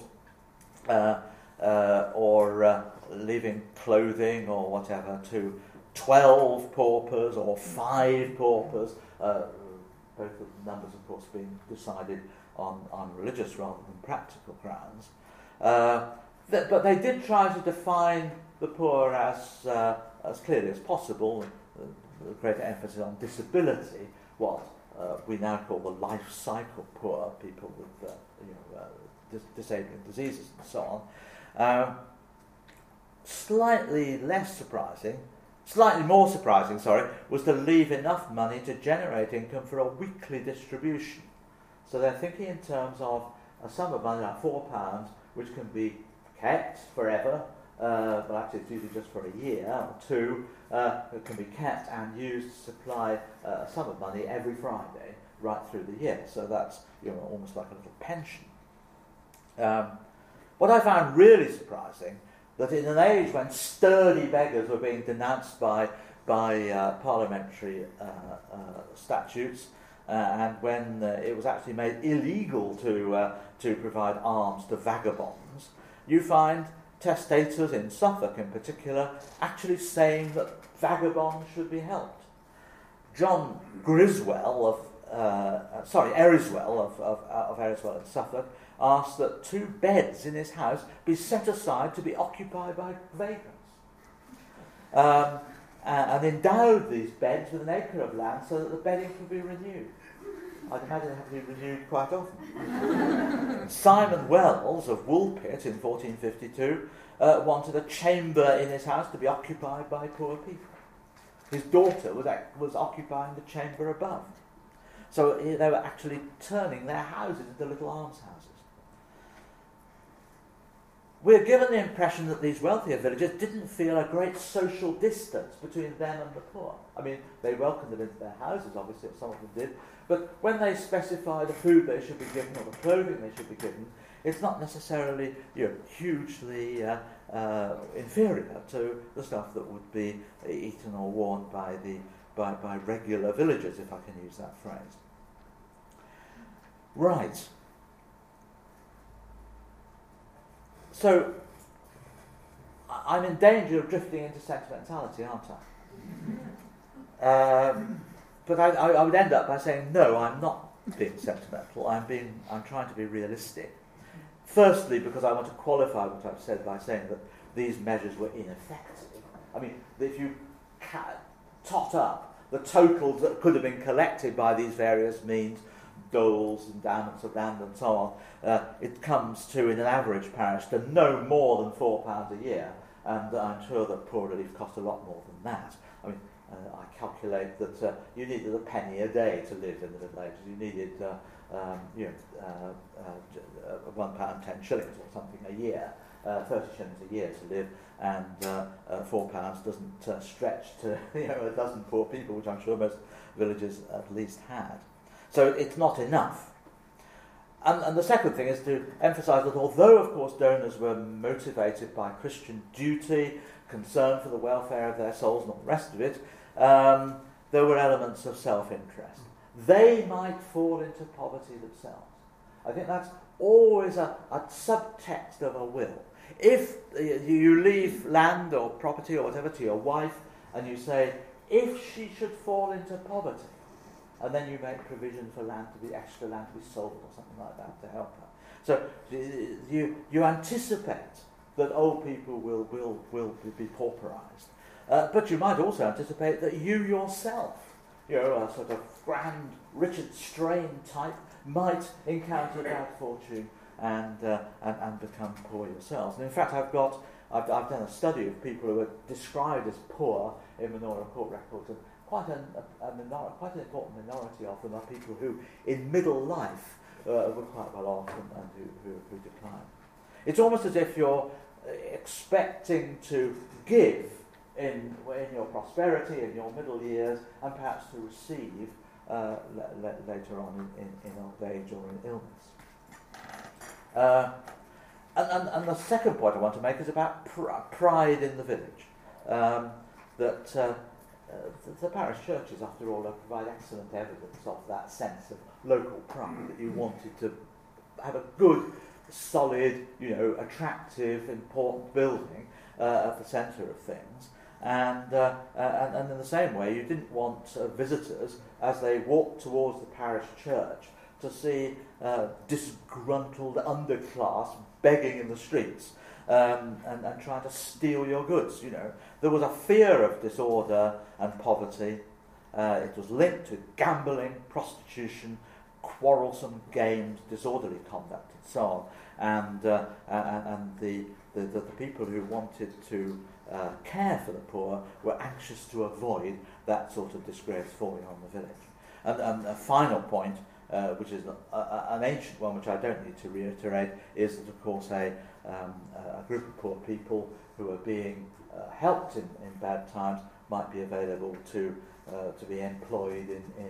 Speaker 2: or leaving clothing or whatever to 12 paupers or 5 paupers, both of the numbers, of course, being decided on religious rather than practical grounds. But they did try to define the poor as clearly as possible, with greater emphasis on disability, what we now call the life cycle poor, people with disabling diseases and so on. Slightly more surprising, was to leave enough money to generate income for a weekly distribution. So they're thinking in terms of a sum of money, like £4, which can be kept forever, but actually it's usually just for a year or 2, it can be kept and used to supply a sum of money every Friday right through the year. So that's almost like a little pension. What I found really surprising, that in an age when sturdy beggars were being denounced by parliamentary statutes, and when it was actually made illegal to provide alms to vagabonds, you find testators in Suffolk in particular actually saying that vagabonds should be helped. John Eriswell of Eriswell in Suffolk asked that 2 beds in his house be set aside to be occupied by vagrants, and endowed these beds with an acre of land so that the bedding could be renewed. I'd imagine they have to be renewed quite often. Simon Wells of Woolpit in 1452 wanted a chamber in his house to be occupied by poor people. His daughter was occupying the chamber above. So they were actually turning their houses into little almshouses. we're given the impression that these wealthier villagers didn't feel a great social distance between them and the poor. I mean, they welcomed them into their houses, obviously, some of them did, but when they specify the food they should be given or the clothing they should be given, it's not necessarily hugely inferior to the stuff that would be eaten or worn by regular villagers, if I can use that phrase. Right. So, I'm in danger of drifting into sentimentality, aren't I? But I would end up by saying, no, I'm not being sentimental. I'm trying to be realistic. Firstly, because I want to qualify what I've said by saying that these measures were ineffective. I mean, if you tot up the totals that could have been collected by these various means, doles, endowments of land and so on, it comes to, in an average parish, to no more than £4 a year, and I'm sure that poor relief cost a lot more than that. I mean, I calculate that you needed a penny a day to live in the Middle Ages. You needed £1.10 or something a year, 30 shillings a year to live, and £4 doesn't stretch to a dozen poor people, which I'm sure most villages at least had. So it's not enough. And the second thing is to emphasise that although, of course, donors were motivated by Christian duty, concern for the welfare of their souls and all the rest of it, there were elements of self-interest. They might fall into poverty themselves. I think that's always a subtext of a will. If you leave land or property or whatever to your wife, and you say, if she should fall into poverty, and then you make provision for land to be extra land to be sold or something like that to help her. So you anticipate that old people will be pauperised, but you might also anticipate that you yourself, a sort of grand Richard Strain type, might encounter bad fortune and become poor yourselves. And in fact, I've done a study of people who are described as poor in Manora Court records, and quite an important minority of them are people who, in middle life, were quite well off and who declined. It's almost as if you're expecting to give in your prosperity, in your middle years, and perhaps to receive later on in old age or in illness. And the second point I want to make is about pride in the village. The parish churches, after all, provide excellent evidence of that sense of local pride, that you wanted to have a good, solid, attractive, important building at the centre of things. And in the same way, you didn't want visitors, as they walked towards the parish church, to see disgruntled underclass begging in the streets and trying to steal your goods. There was a fear of disorder and poverty. It was linked to gambling, prostitution, quarrelsome games, disorderly conduct, and so on. And the people who wanted to care for the poor were anxious to avoid that sort of disgrace falling on the village. And a final point, which is an ancient one, which I don't need to reiterate, is that, of course, a group of poor people who are being helped in bad times might be available to be employed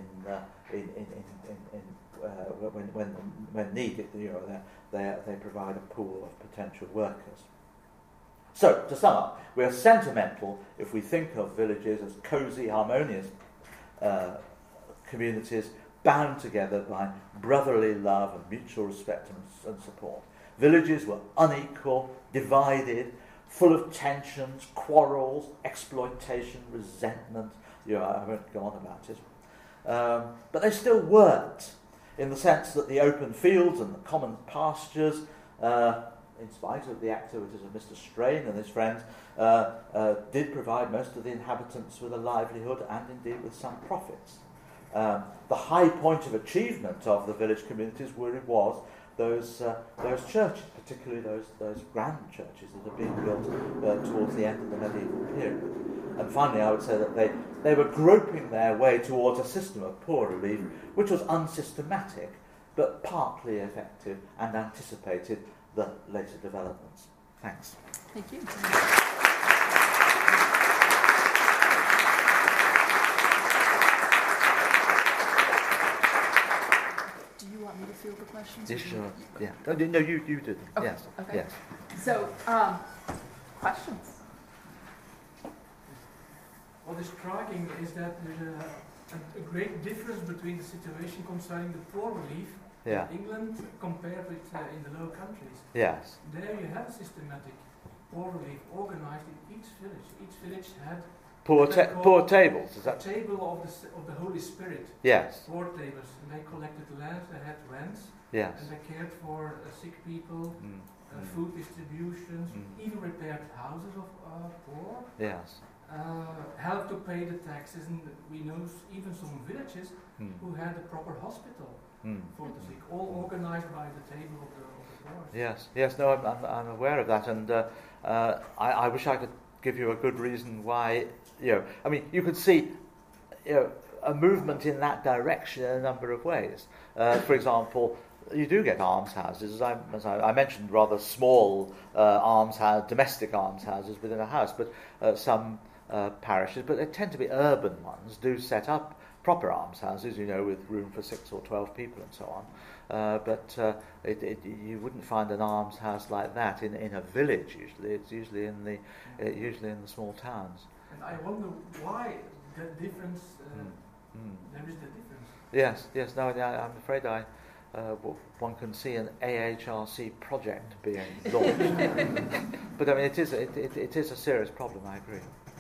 Speaker 2: when needed. They provide a pool of potential workers. So, to sum up, we are sentimental if we think of villages as cosy, harmonious communities bound together by brotherly love and mutual respect and support. Villages were unequal, divided, full of tensions, quarrels, exploitation, resentment. I won't go on about it. But they still worked, in the sense that the open fields and the common pastures, in spite of the activities of Mr. Strain and his friends, did provide most of the inhabitants with a livelihood and indeed with some profits. The high point of achievement of the village communities was those churches, particularly those grand churches that had been built towards the end of the medieval period. And finally, I would say that they were groping their way towards a system of poor relief which was unsystematic, but partly effective and anticipated the later developments. Thanks.
Speaker 1: Thank you. Do you want me to field the questions?
Speaker 2: Yes, sure. Yeah. No, you do them.
Speaker 1: Okay.
Speaker 2: Yes.
Speaker 1: Okay.
Speaker 2: Yes.
Speaker 1: So, questions?
Speaker 4: What is striking is that there's a great difference between the situation concerning the poor relief
Speaker 2: Yeah.
Speaker 4: in England compared with in the Low Countries.
Speaker 2: Yes.
Speaker 4: There you have systematic poor relief organized in each village. Each village had
Speaker 2: Poor tables. Is
Speaker 4: a
Speaker 2: that?
Speaker 4: table of the Holy Spirit.
Speaker 2: Yes.
Speaker 4: Poor tables, and they collected land. They had rents,
Speaker 2: Yes.
Speaker 4: and they cared for sick people, food distributions, even repaired houses of poor.
Speaker 2: Yes.
Speaker 4: Helped to pay the taxes, and we know even some villages who had a proper hospital for the sick, all organized by the table of the poor.
Speaker 2: Yes. Yes. No, I'm aware of that, and I wish I could give you a good reason why. I mean, you could see, a movement in that direction in a number of ways. For example, you do get almshouses, as I mentioned, rather small domestic almshouses within a house, but some parishes, but they tend to be urban ones, do set up proper almshouses, with room for 6 or 12 people and so on. But you wouldn't find an almshouse like that in a village. Usually, it's usually in the small towns.
Speaker 4: And I wonder why that difference. There is the difference.
Speaker 2: Yes. No, I'm afraid one can see an AHRC project being launched. But I mean, it is a serious problem. I agree.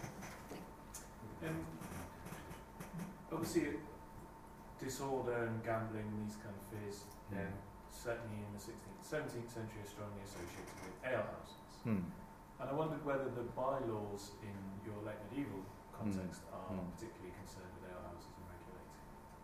Speaker 5: Obviously, disorder and gambling and these kind of fears, certainly in the 17th century, are strongly associated with alehouses. And I wondered whether the bylaws in your late medieval context are particularly concerned with alehouses and regulating.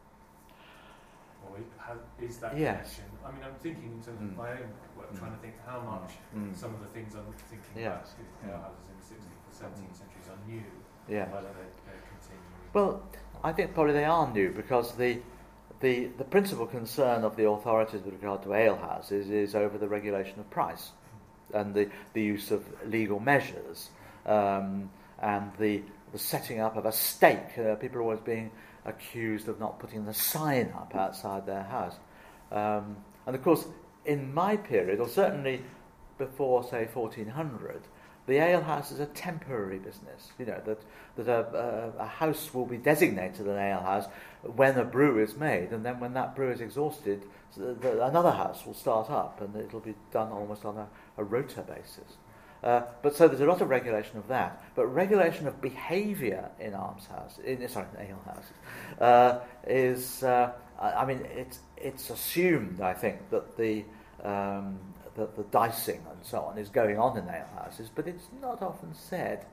Speaker 5: Or is that connection? I mean, I'm thinking in terms of my own work, trying to think how much some of the things I'm thinking about alehouses in the 16th or 17th centuries are new, whether they're continuing.
Speaker 2: Well, I think probably they are new because the principal concern of the authorities with regard to alehouses is over the regulation of price and the use of legal measures and the setting up of a stake. People are always being accused of not putting the sign up outside their house. And of course, in my period, or certainly before, say, 1400, the alehouse is a temporary business. That a house will be designated an alehouse when a brew is made, and then when that brew is exhausted, another house will start up, and it'll be done almost on a rota basis. But so there's a lot of regulation of that, but regulation of behaviour in alehouses is. I mean, it's assumed, I think, that the dicing and so on is going on in alehouses, but it's not often said.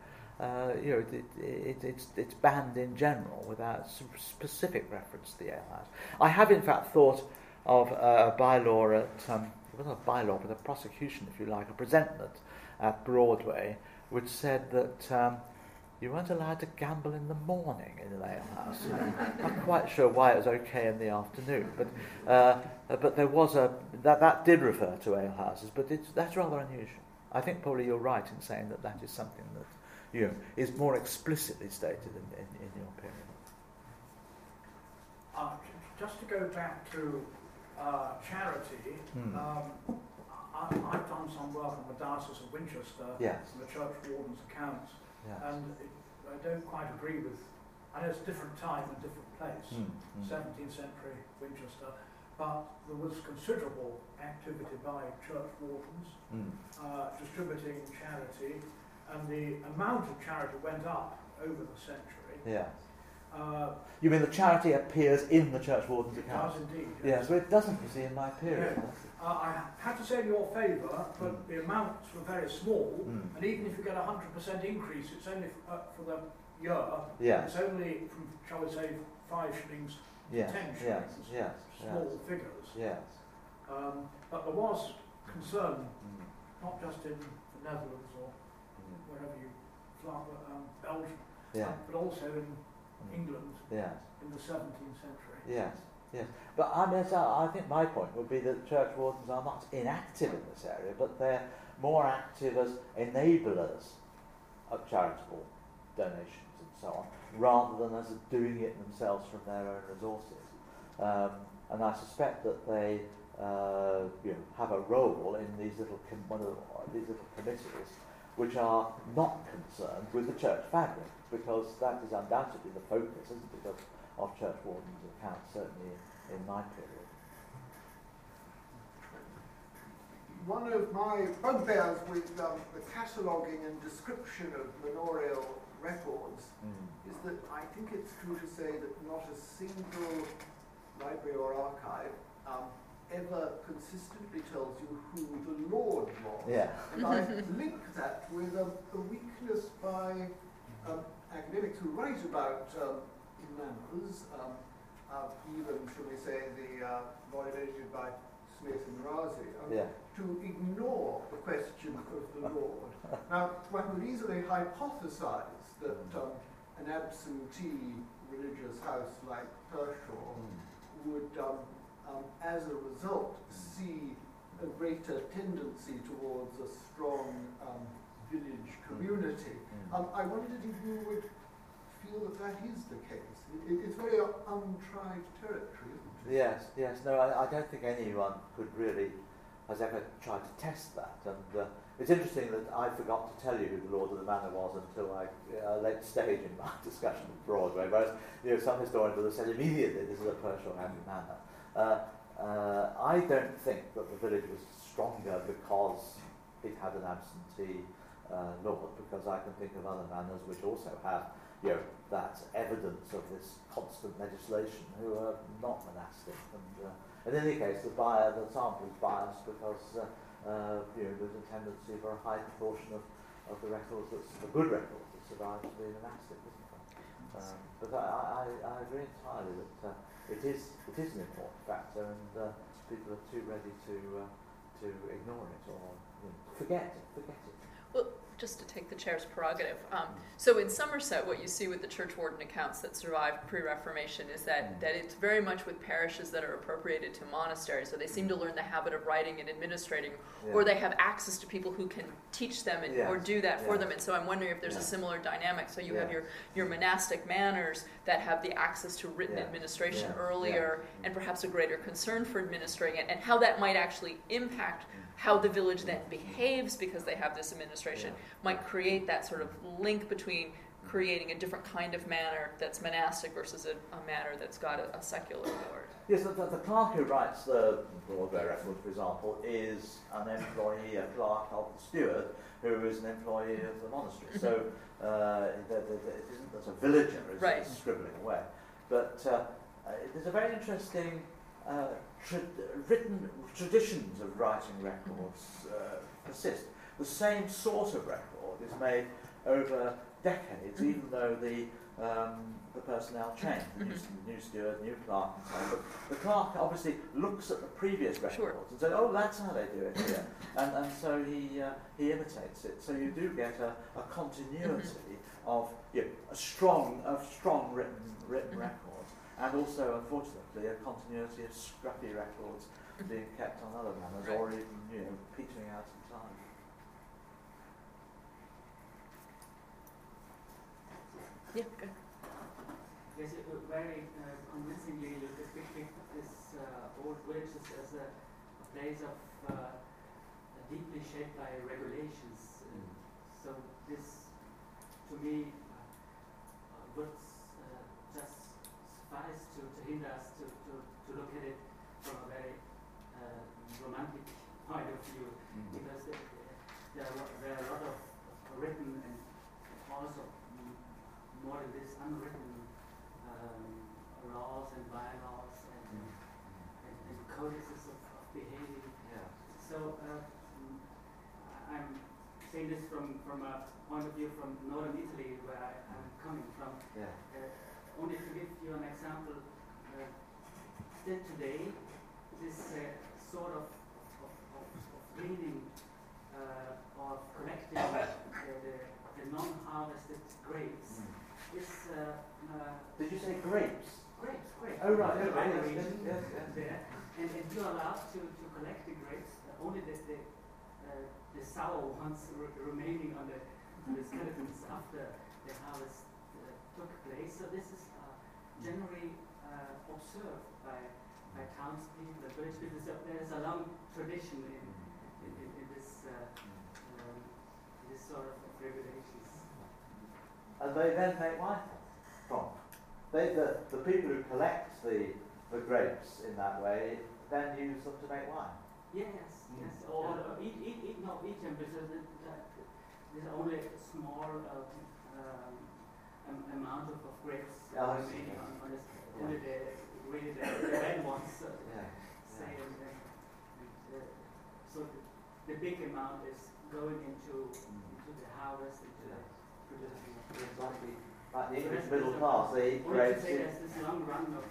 Speaker 2: It's banned in general without specific reference to the alehouse. I have in fact thought of a bylaw not a bylaw, but a prosecution, if you like, a presentment at Broadway, which said that you weren't allowed to gamble in the morning in an alehouse. Not quite sure why it was okay in the afternoon, but there was that did refer to alehouses, but that's rather unusual. I think probably you're right in saying that is something that is more explicitly stated in your period.
Speaker 6: Just to go back to charity, I've done some work on the Diocese of Winchester and the Church Warden's accounts, and I don't quite agree with. I know it's a different time and different place, 17th century Winchester, but there was considerable activity by church wardens distributing charity. And the amount of charity went up over the century.
Speaker 2: Yes. You mean the charity appears in the church warden's account?
Speaker 6: It does indeed.
Speaker 2: Yes, but it doesn't, you see, in my period.
Speaker 6: Yeah. I have to say in your favour, but the amounts were very small, and even if you get a 100% increase, it's only for the year.
Speaker 2: Yes.
Speaker 6: It's only from, shall we say, 5 shillings to 10 shillings.
Speaker 2: Yes.
Speaker 6: Small figures.
Speaker 2: Yes.
Speaker 6: But there was concern, not just in the Netherlands or wherever you fly, Belgium, but also in England in the 17th century.
Speaker 2: Yes. Yes, but I think my point would be that church wardens are not inactive in this area, but they're more active as enablers of charitable donations and so on, rather than as doing it themselves from their own resources. And I suspect that they have a role in these little committees, which are not concerned with the church fabric, because that is undoubtedly the focus, isn't it, of church wardens' accounts, certainly in my period.
Speaker 7: One of my bugbears with the cataloguing and description of manorial records is that I think it's true to say that not a single library or archive ever consistently tells you who the Lord was.
Speaker 2: Yeah.
Speaker 7: And I link that with a weakness by academics who write about manners, even, shall we say, the volume edited by Smith and Razi, to ignore the question of the Lord. Now, one would easily hypothesize that an absentee religious house like Pershaw would, as a result, see a greater tendency towards a strong village community. I wondered if you would feel that that is the case. It's very untried territory, isn't it?
Speaker 2: Yes. No, I don't think anyone has ever tried to test that. And it's interesting that I forgot to tell you who the Lord of the Manor was until a late stage in my discussion of Broadway. Whereas some historians would have said immediately this is a Pershaw Abbey manor. I don't think that the village was stronger because it had an absentee lord, because I can think of other manors which also have that evidence of this constant legislation who are not monastic. And in any case, the sample is biased because there's a tendency for a high proportion of the records, the good records, that survive to be monastic, isn't there? But I agree entirely that it is an important factor, and people are too ready to ignore it or forget it.
Speaker 1: Well, just to take the chair's prerogative. So in Somerset, what you see with the church warden accounts that survived pre-Reformation is that it's very much with parishes that are appropriated to monasteries. So they seem to learn the habit of writing and administrating, or they have access to people who can teach them or do that for them. And so I'm wondering if there's a similar dynamic. So you have your monastic manors that have the access to written administration earlier, and perhaps a greater concern for administering it, and how that might actually impact how the village then behaves because they have this administration might create that sort of link between creating a different kind of manor that's monastic versus a manor that's got a secular lord.
Speaker 2: Yes, the clerk who writes the Broadway record, for example, is an employee, a clerk of the steward, who is an employee of the monastery. So it isn't that a villager is scribbling away. But there's a very interesting written traditions of writing records persist. The same sort of record is made over decades, even though the personnel change, the new steward, new clerk, and so on. But the clerk obviously looks at the previous records and says, "Oh, that's how they do it here," and so he imitates it. So you do get a continuity of a strong written records, and also, unfortunately, a continuity of scrappy records being kept on other manors, or even petering out in time.
Speaker 1: Yeah, good.
Speaker 8: Yes, very convincingly you depicted this old village as a place of deeply shaped by regulations. So this, to me, would just suffice to hinder us to look at it from a very romantic point of view, because there are a lot of written and also more than this unwritten laws and bylaws and codices of behavior. So I'm saying this from a point of view from northern Italy, where I'm coming from. Only to give you an example, still today, this sort of cleaning or collecting the non-harvested grapes is...
Speaker 2: Did you say grapes?
Speaker 8: grapes.
Speaker 2: Oh, right,
Speaker 8: The
Speaker 2: yes,
Speaker 8: wine
Speaker 2: yes,
Speaker 8: region
Speaker 2: yes, yes.
Speaker 8: there, and you're allowed to collect the grapes, only the sour ones remaining on the skeletons after the harvest took place. So this is generally observed by townspeople, the village people. There is a long tradition in this sort of regulations.
Speaker 2: And they then make wine from. The people who collect the grapes in that way then use them to make wine.
Speaker 8: Yes. Or each temperature. There's only a small amount of grapes remaining on this. Only the red ones. Say, so the big amount is going into the harvest, into the producing of grapes.
Speaker 2: Like the English middle class, they eat grapes.
Speaker 8: There's this long run of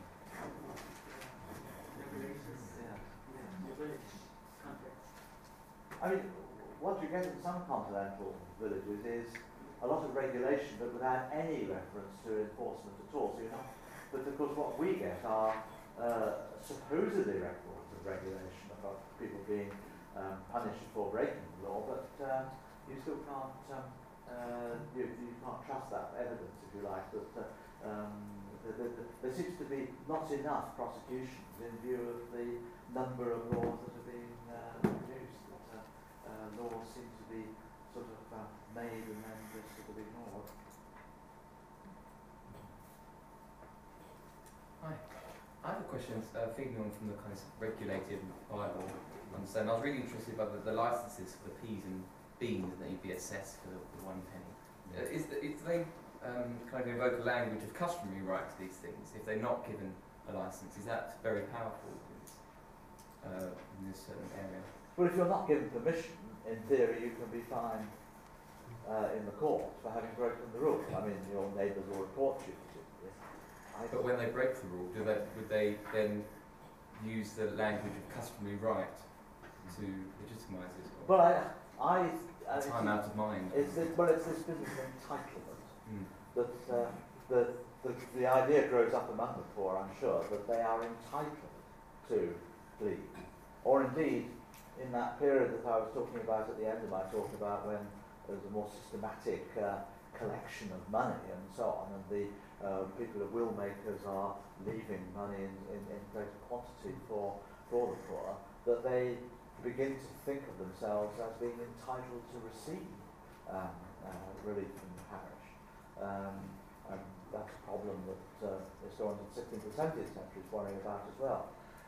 Speaker 8: regulations in the village context.
Speaker 2: I mean, what you get in some continental villages is a lot of regulation, but without any reference to enforcement at all. So but of course, what we get are supposedly records of regulation about people being punished for breaking the law, but you still can't. You can't trust that evidence, if you like, that there seems to be not enough prosecutions in view of the number of laws that are being produced. Laws seem to be sort of made and then just sort of ignored.
Speaker 9: Hi. I have a question feeding on from the kind of regulated bylaw. I was really interested by the licenses for the peas and beans that you'd be assessed for the 1 penny. If they kind of evoke a language of customary right to these things, if they're not given a license, is that very powerful in this certain area?
Speaker 2: Well, if you're not given permission, in theory, you can be fined in the court for having broken the rule. I mean, your neighbours will report you.
Speaker 9: But when they break the rule, would they then use the language of customary right to legitimise it?
Speaker 2: Well,
Speaker 9: time out of mind.
Speaker 2: It's this business of entitlement. That the idea grows up among the poor, I'm sure, that they are entitled to plead. Or indeed, in that period that I was talking about at the end of my talk about when there was a more systematic collection of money and so on, and the people of will makers are leaving money in greater quantity for the poor, that they begin to think of themselves as being entitled to receive relief from the parish. And that's a problem that historians of the 16th and 17th centuries worry about as well.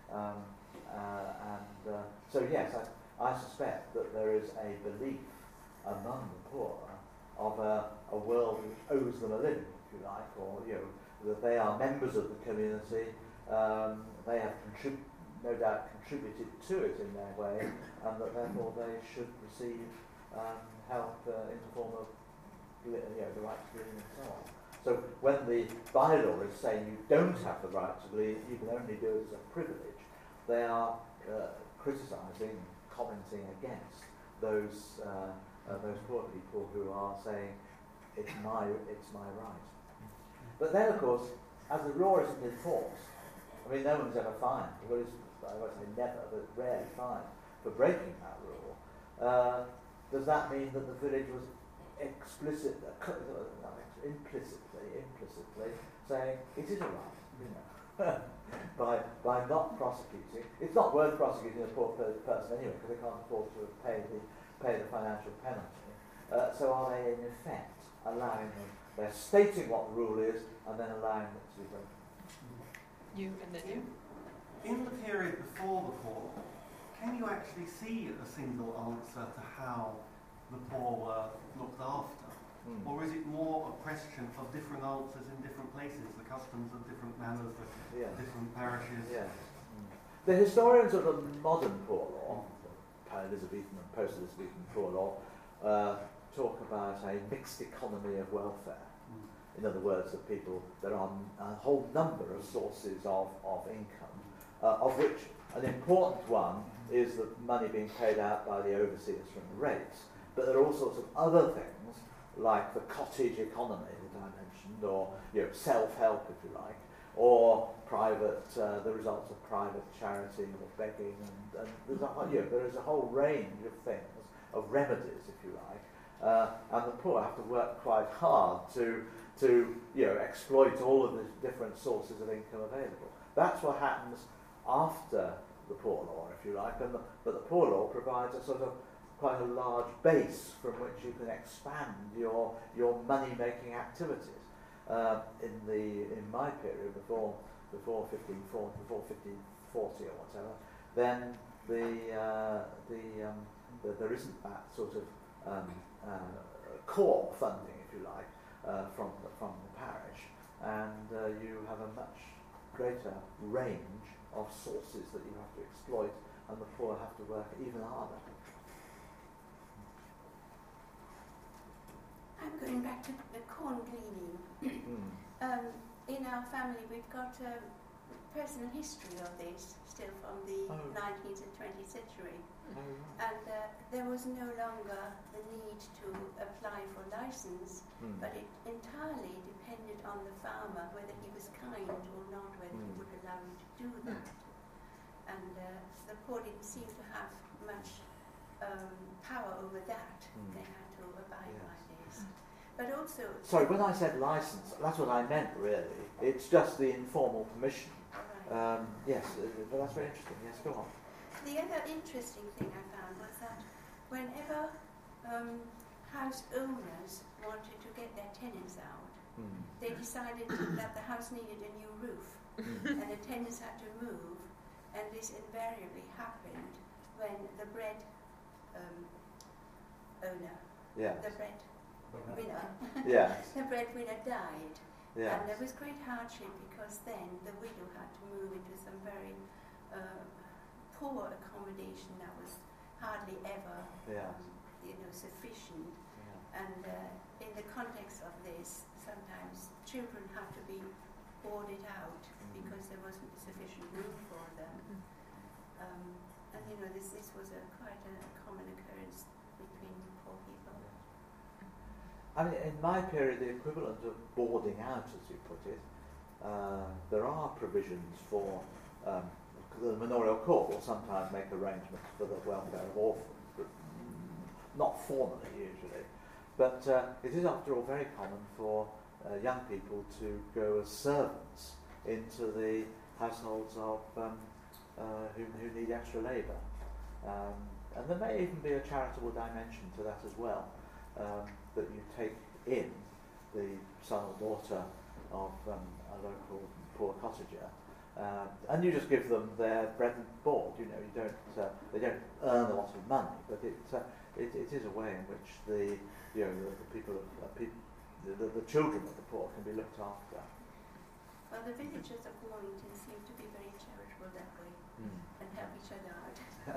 Speaker 2: So yes, I suspect that there is a belief among the poor of a world which owes them a living, if you like, or that they are members of the community. They have no doubt contributed to it in their way, and that therefore they should receive help in the form of the right to bleed and so on. So when the bylaw is saying you don't have the right to bleed, you can only do it as a privilege, they are criticising, commenting against those poor people who are saying it's my right. But then, of course, as the law isn't enforced, I mean, no one's ever fined. Well, I won't say never, but rarely fined for breaking that rule. Does that mean that the village was implicitly saying it is a right, by not prosecuting? It's not worth prosecuting a poor person anyway, because they can't afford to pay the financial penalty. So are they in effect allowing them? They're stating what the rule is and then allowing it to be broken.
Speaker 1: You and then you.
Speaker 10: In the period before the poor, can you actually see a single answer to how the poor were looked after? Or is it more a question of different answers in different places, the customs of different manners, different parishes?
Speaker 2: Yeah. The historians of the modern poor law, Elizabethan and post-Elizabethan poor law, talk about a mixed economy of welfare. In other words, that there are a whole number of sources of income, of which an important one is the money being paid out by the overseers from the rates. But there are all sorts of other things, like the cottage economy that I mentioned, or self-help, if you like, or private, the results of private charity or begging, and there's there is a whole range of things, of remedies, if you like, and the poor have to work quite hard to exploit all of the different sources of income available. That's what happens after the Poor Law, if you like, but the Poor Law provides a sort of quite a large base from which you can expand your money-making activities. In my period before 1540 or whatever, then there isn't that sort of core funding, if you like, from the parish, and you have a much greater range of sources that you have to exploit, and the poor have to work even harder.
Speaker 11: I'm going back to the corn gleaning. In our family, we've got a personal history of this, still from the 19th and 20th century. And there was no longer the need to apply for license, but it entirely depended on the farmer, whether he was kind or not, whether he would allow you to do that. And the poor didn't seem to have much power over that. They had to abide by this. But also...
Speaker 2: Sorry, when I said license, that's what I meant, really. It's just the informal permission.
Speaker 11: Right.
Speaker 2: Yes, but that's very interesting. Yes, go on.
Speaker 11: The other interesting thing I found was that whenever house owners wanted to get their tenants out, they decided that the house needed a new roof, and the tenants had to move, and this invariably happened when the bread owner, the breadwinner, the breadwinner died. Yes. And there was great hardship because then the widow had to move into some very poor accommodation that was hardly ever sufficient. And in the context of this, sometimes children had to be boarded out because there wasn't sufficient room for them. And this was quite a common occurrence between poor people.
Speaker 2: I mean, in my period, the equivalent of boarding out, as you put it, there are provisions for the manorial court will sometimes make arrangements for the welfare of orphans, but not formally usually. But it is, after all, very common for young people to go as servants into the households of who need extra labour. And there may even be a charitable dimension to that as well. That you take in the son or daughter of a local poor cottager, and you just give them their bread and board. You don't they don't earn a lot of money, but it is a way in which the children of the poor can be looked after.
Speaker 11: Well, the villagers of Warrington seem to be very charitable that way and help each other out.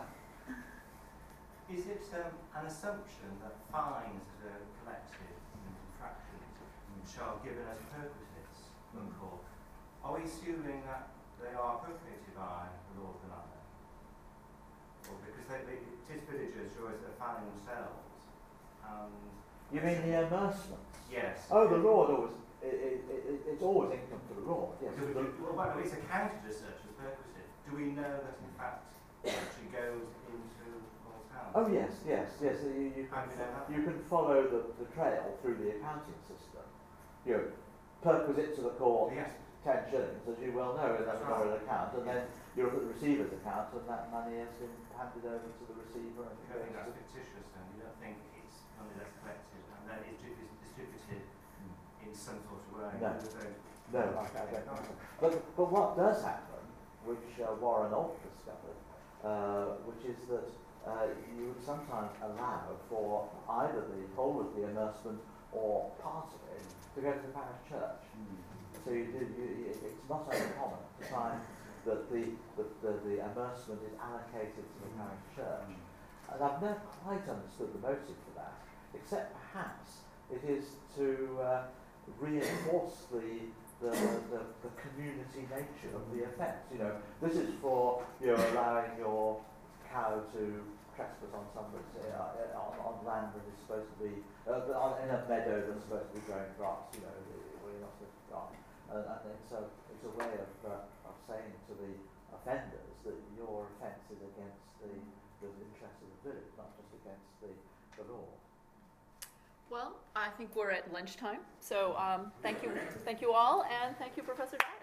Speaker 10: Is it an assumption that fines that are collected in infractions which are given as perquisites in court, are we assuming that they are appropriated by the Lord of the Manor? Or because it is villagers who are fanning themselves?
Speaker 2: You mean the immersements?
Speaker 10: Yes.
Speaker 2: Oh, the Lord always... it's always income to the Lord, yes.
Speaker 10: Well, it's accounted as such as perquisite. Do we know that in fact it actually goes into...
Speaker 2: Oh yes. You can follow the trail through the accounting system. Perquisite to the court, 10 shillings, as you well know, in that memorial account, and then you look at the receiver's account, and that money has been handed over to the receiver. And
Speaker 10: you don't think that's fictitious, then? You don't think it's money that's collected and then it's distributed in some sort of way?
Speaker 2: No, I don't know. But what does happen, which Warren Alt discovered, which is that you would sometimes allow for either the whole of the immersement or part of it to go to the parish church. So it's not uncommon to find that the immersement is allocated to the parish church. And I've never quite understood the motive for that, except perhaps it is to reinforce the community nature of the offence. This is for allowing your cow to trespass on somebody's on land that is supposed to be in a meadow that's supposed to be growing grass. Where you're not supposed to it's a way of saying to the offenders that your offence is against the interests of the village, not just against the law.
Speaker 1: Well, I think we're at lunchtime, so thank you all, and thank you, Professor Dowd.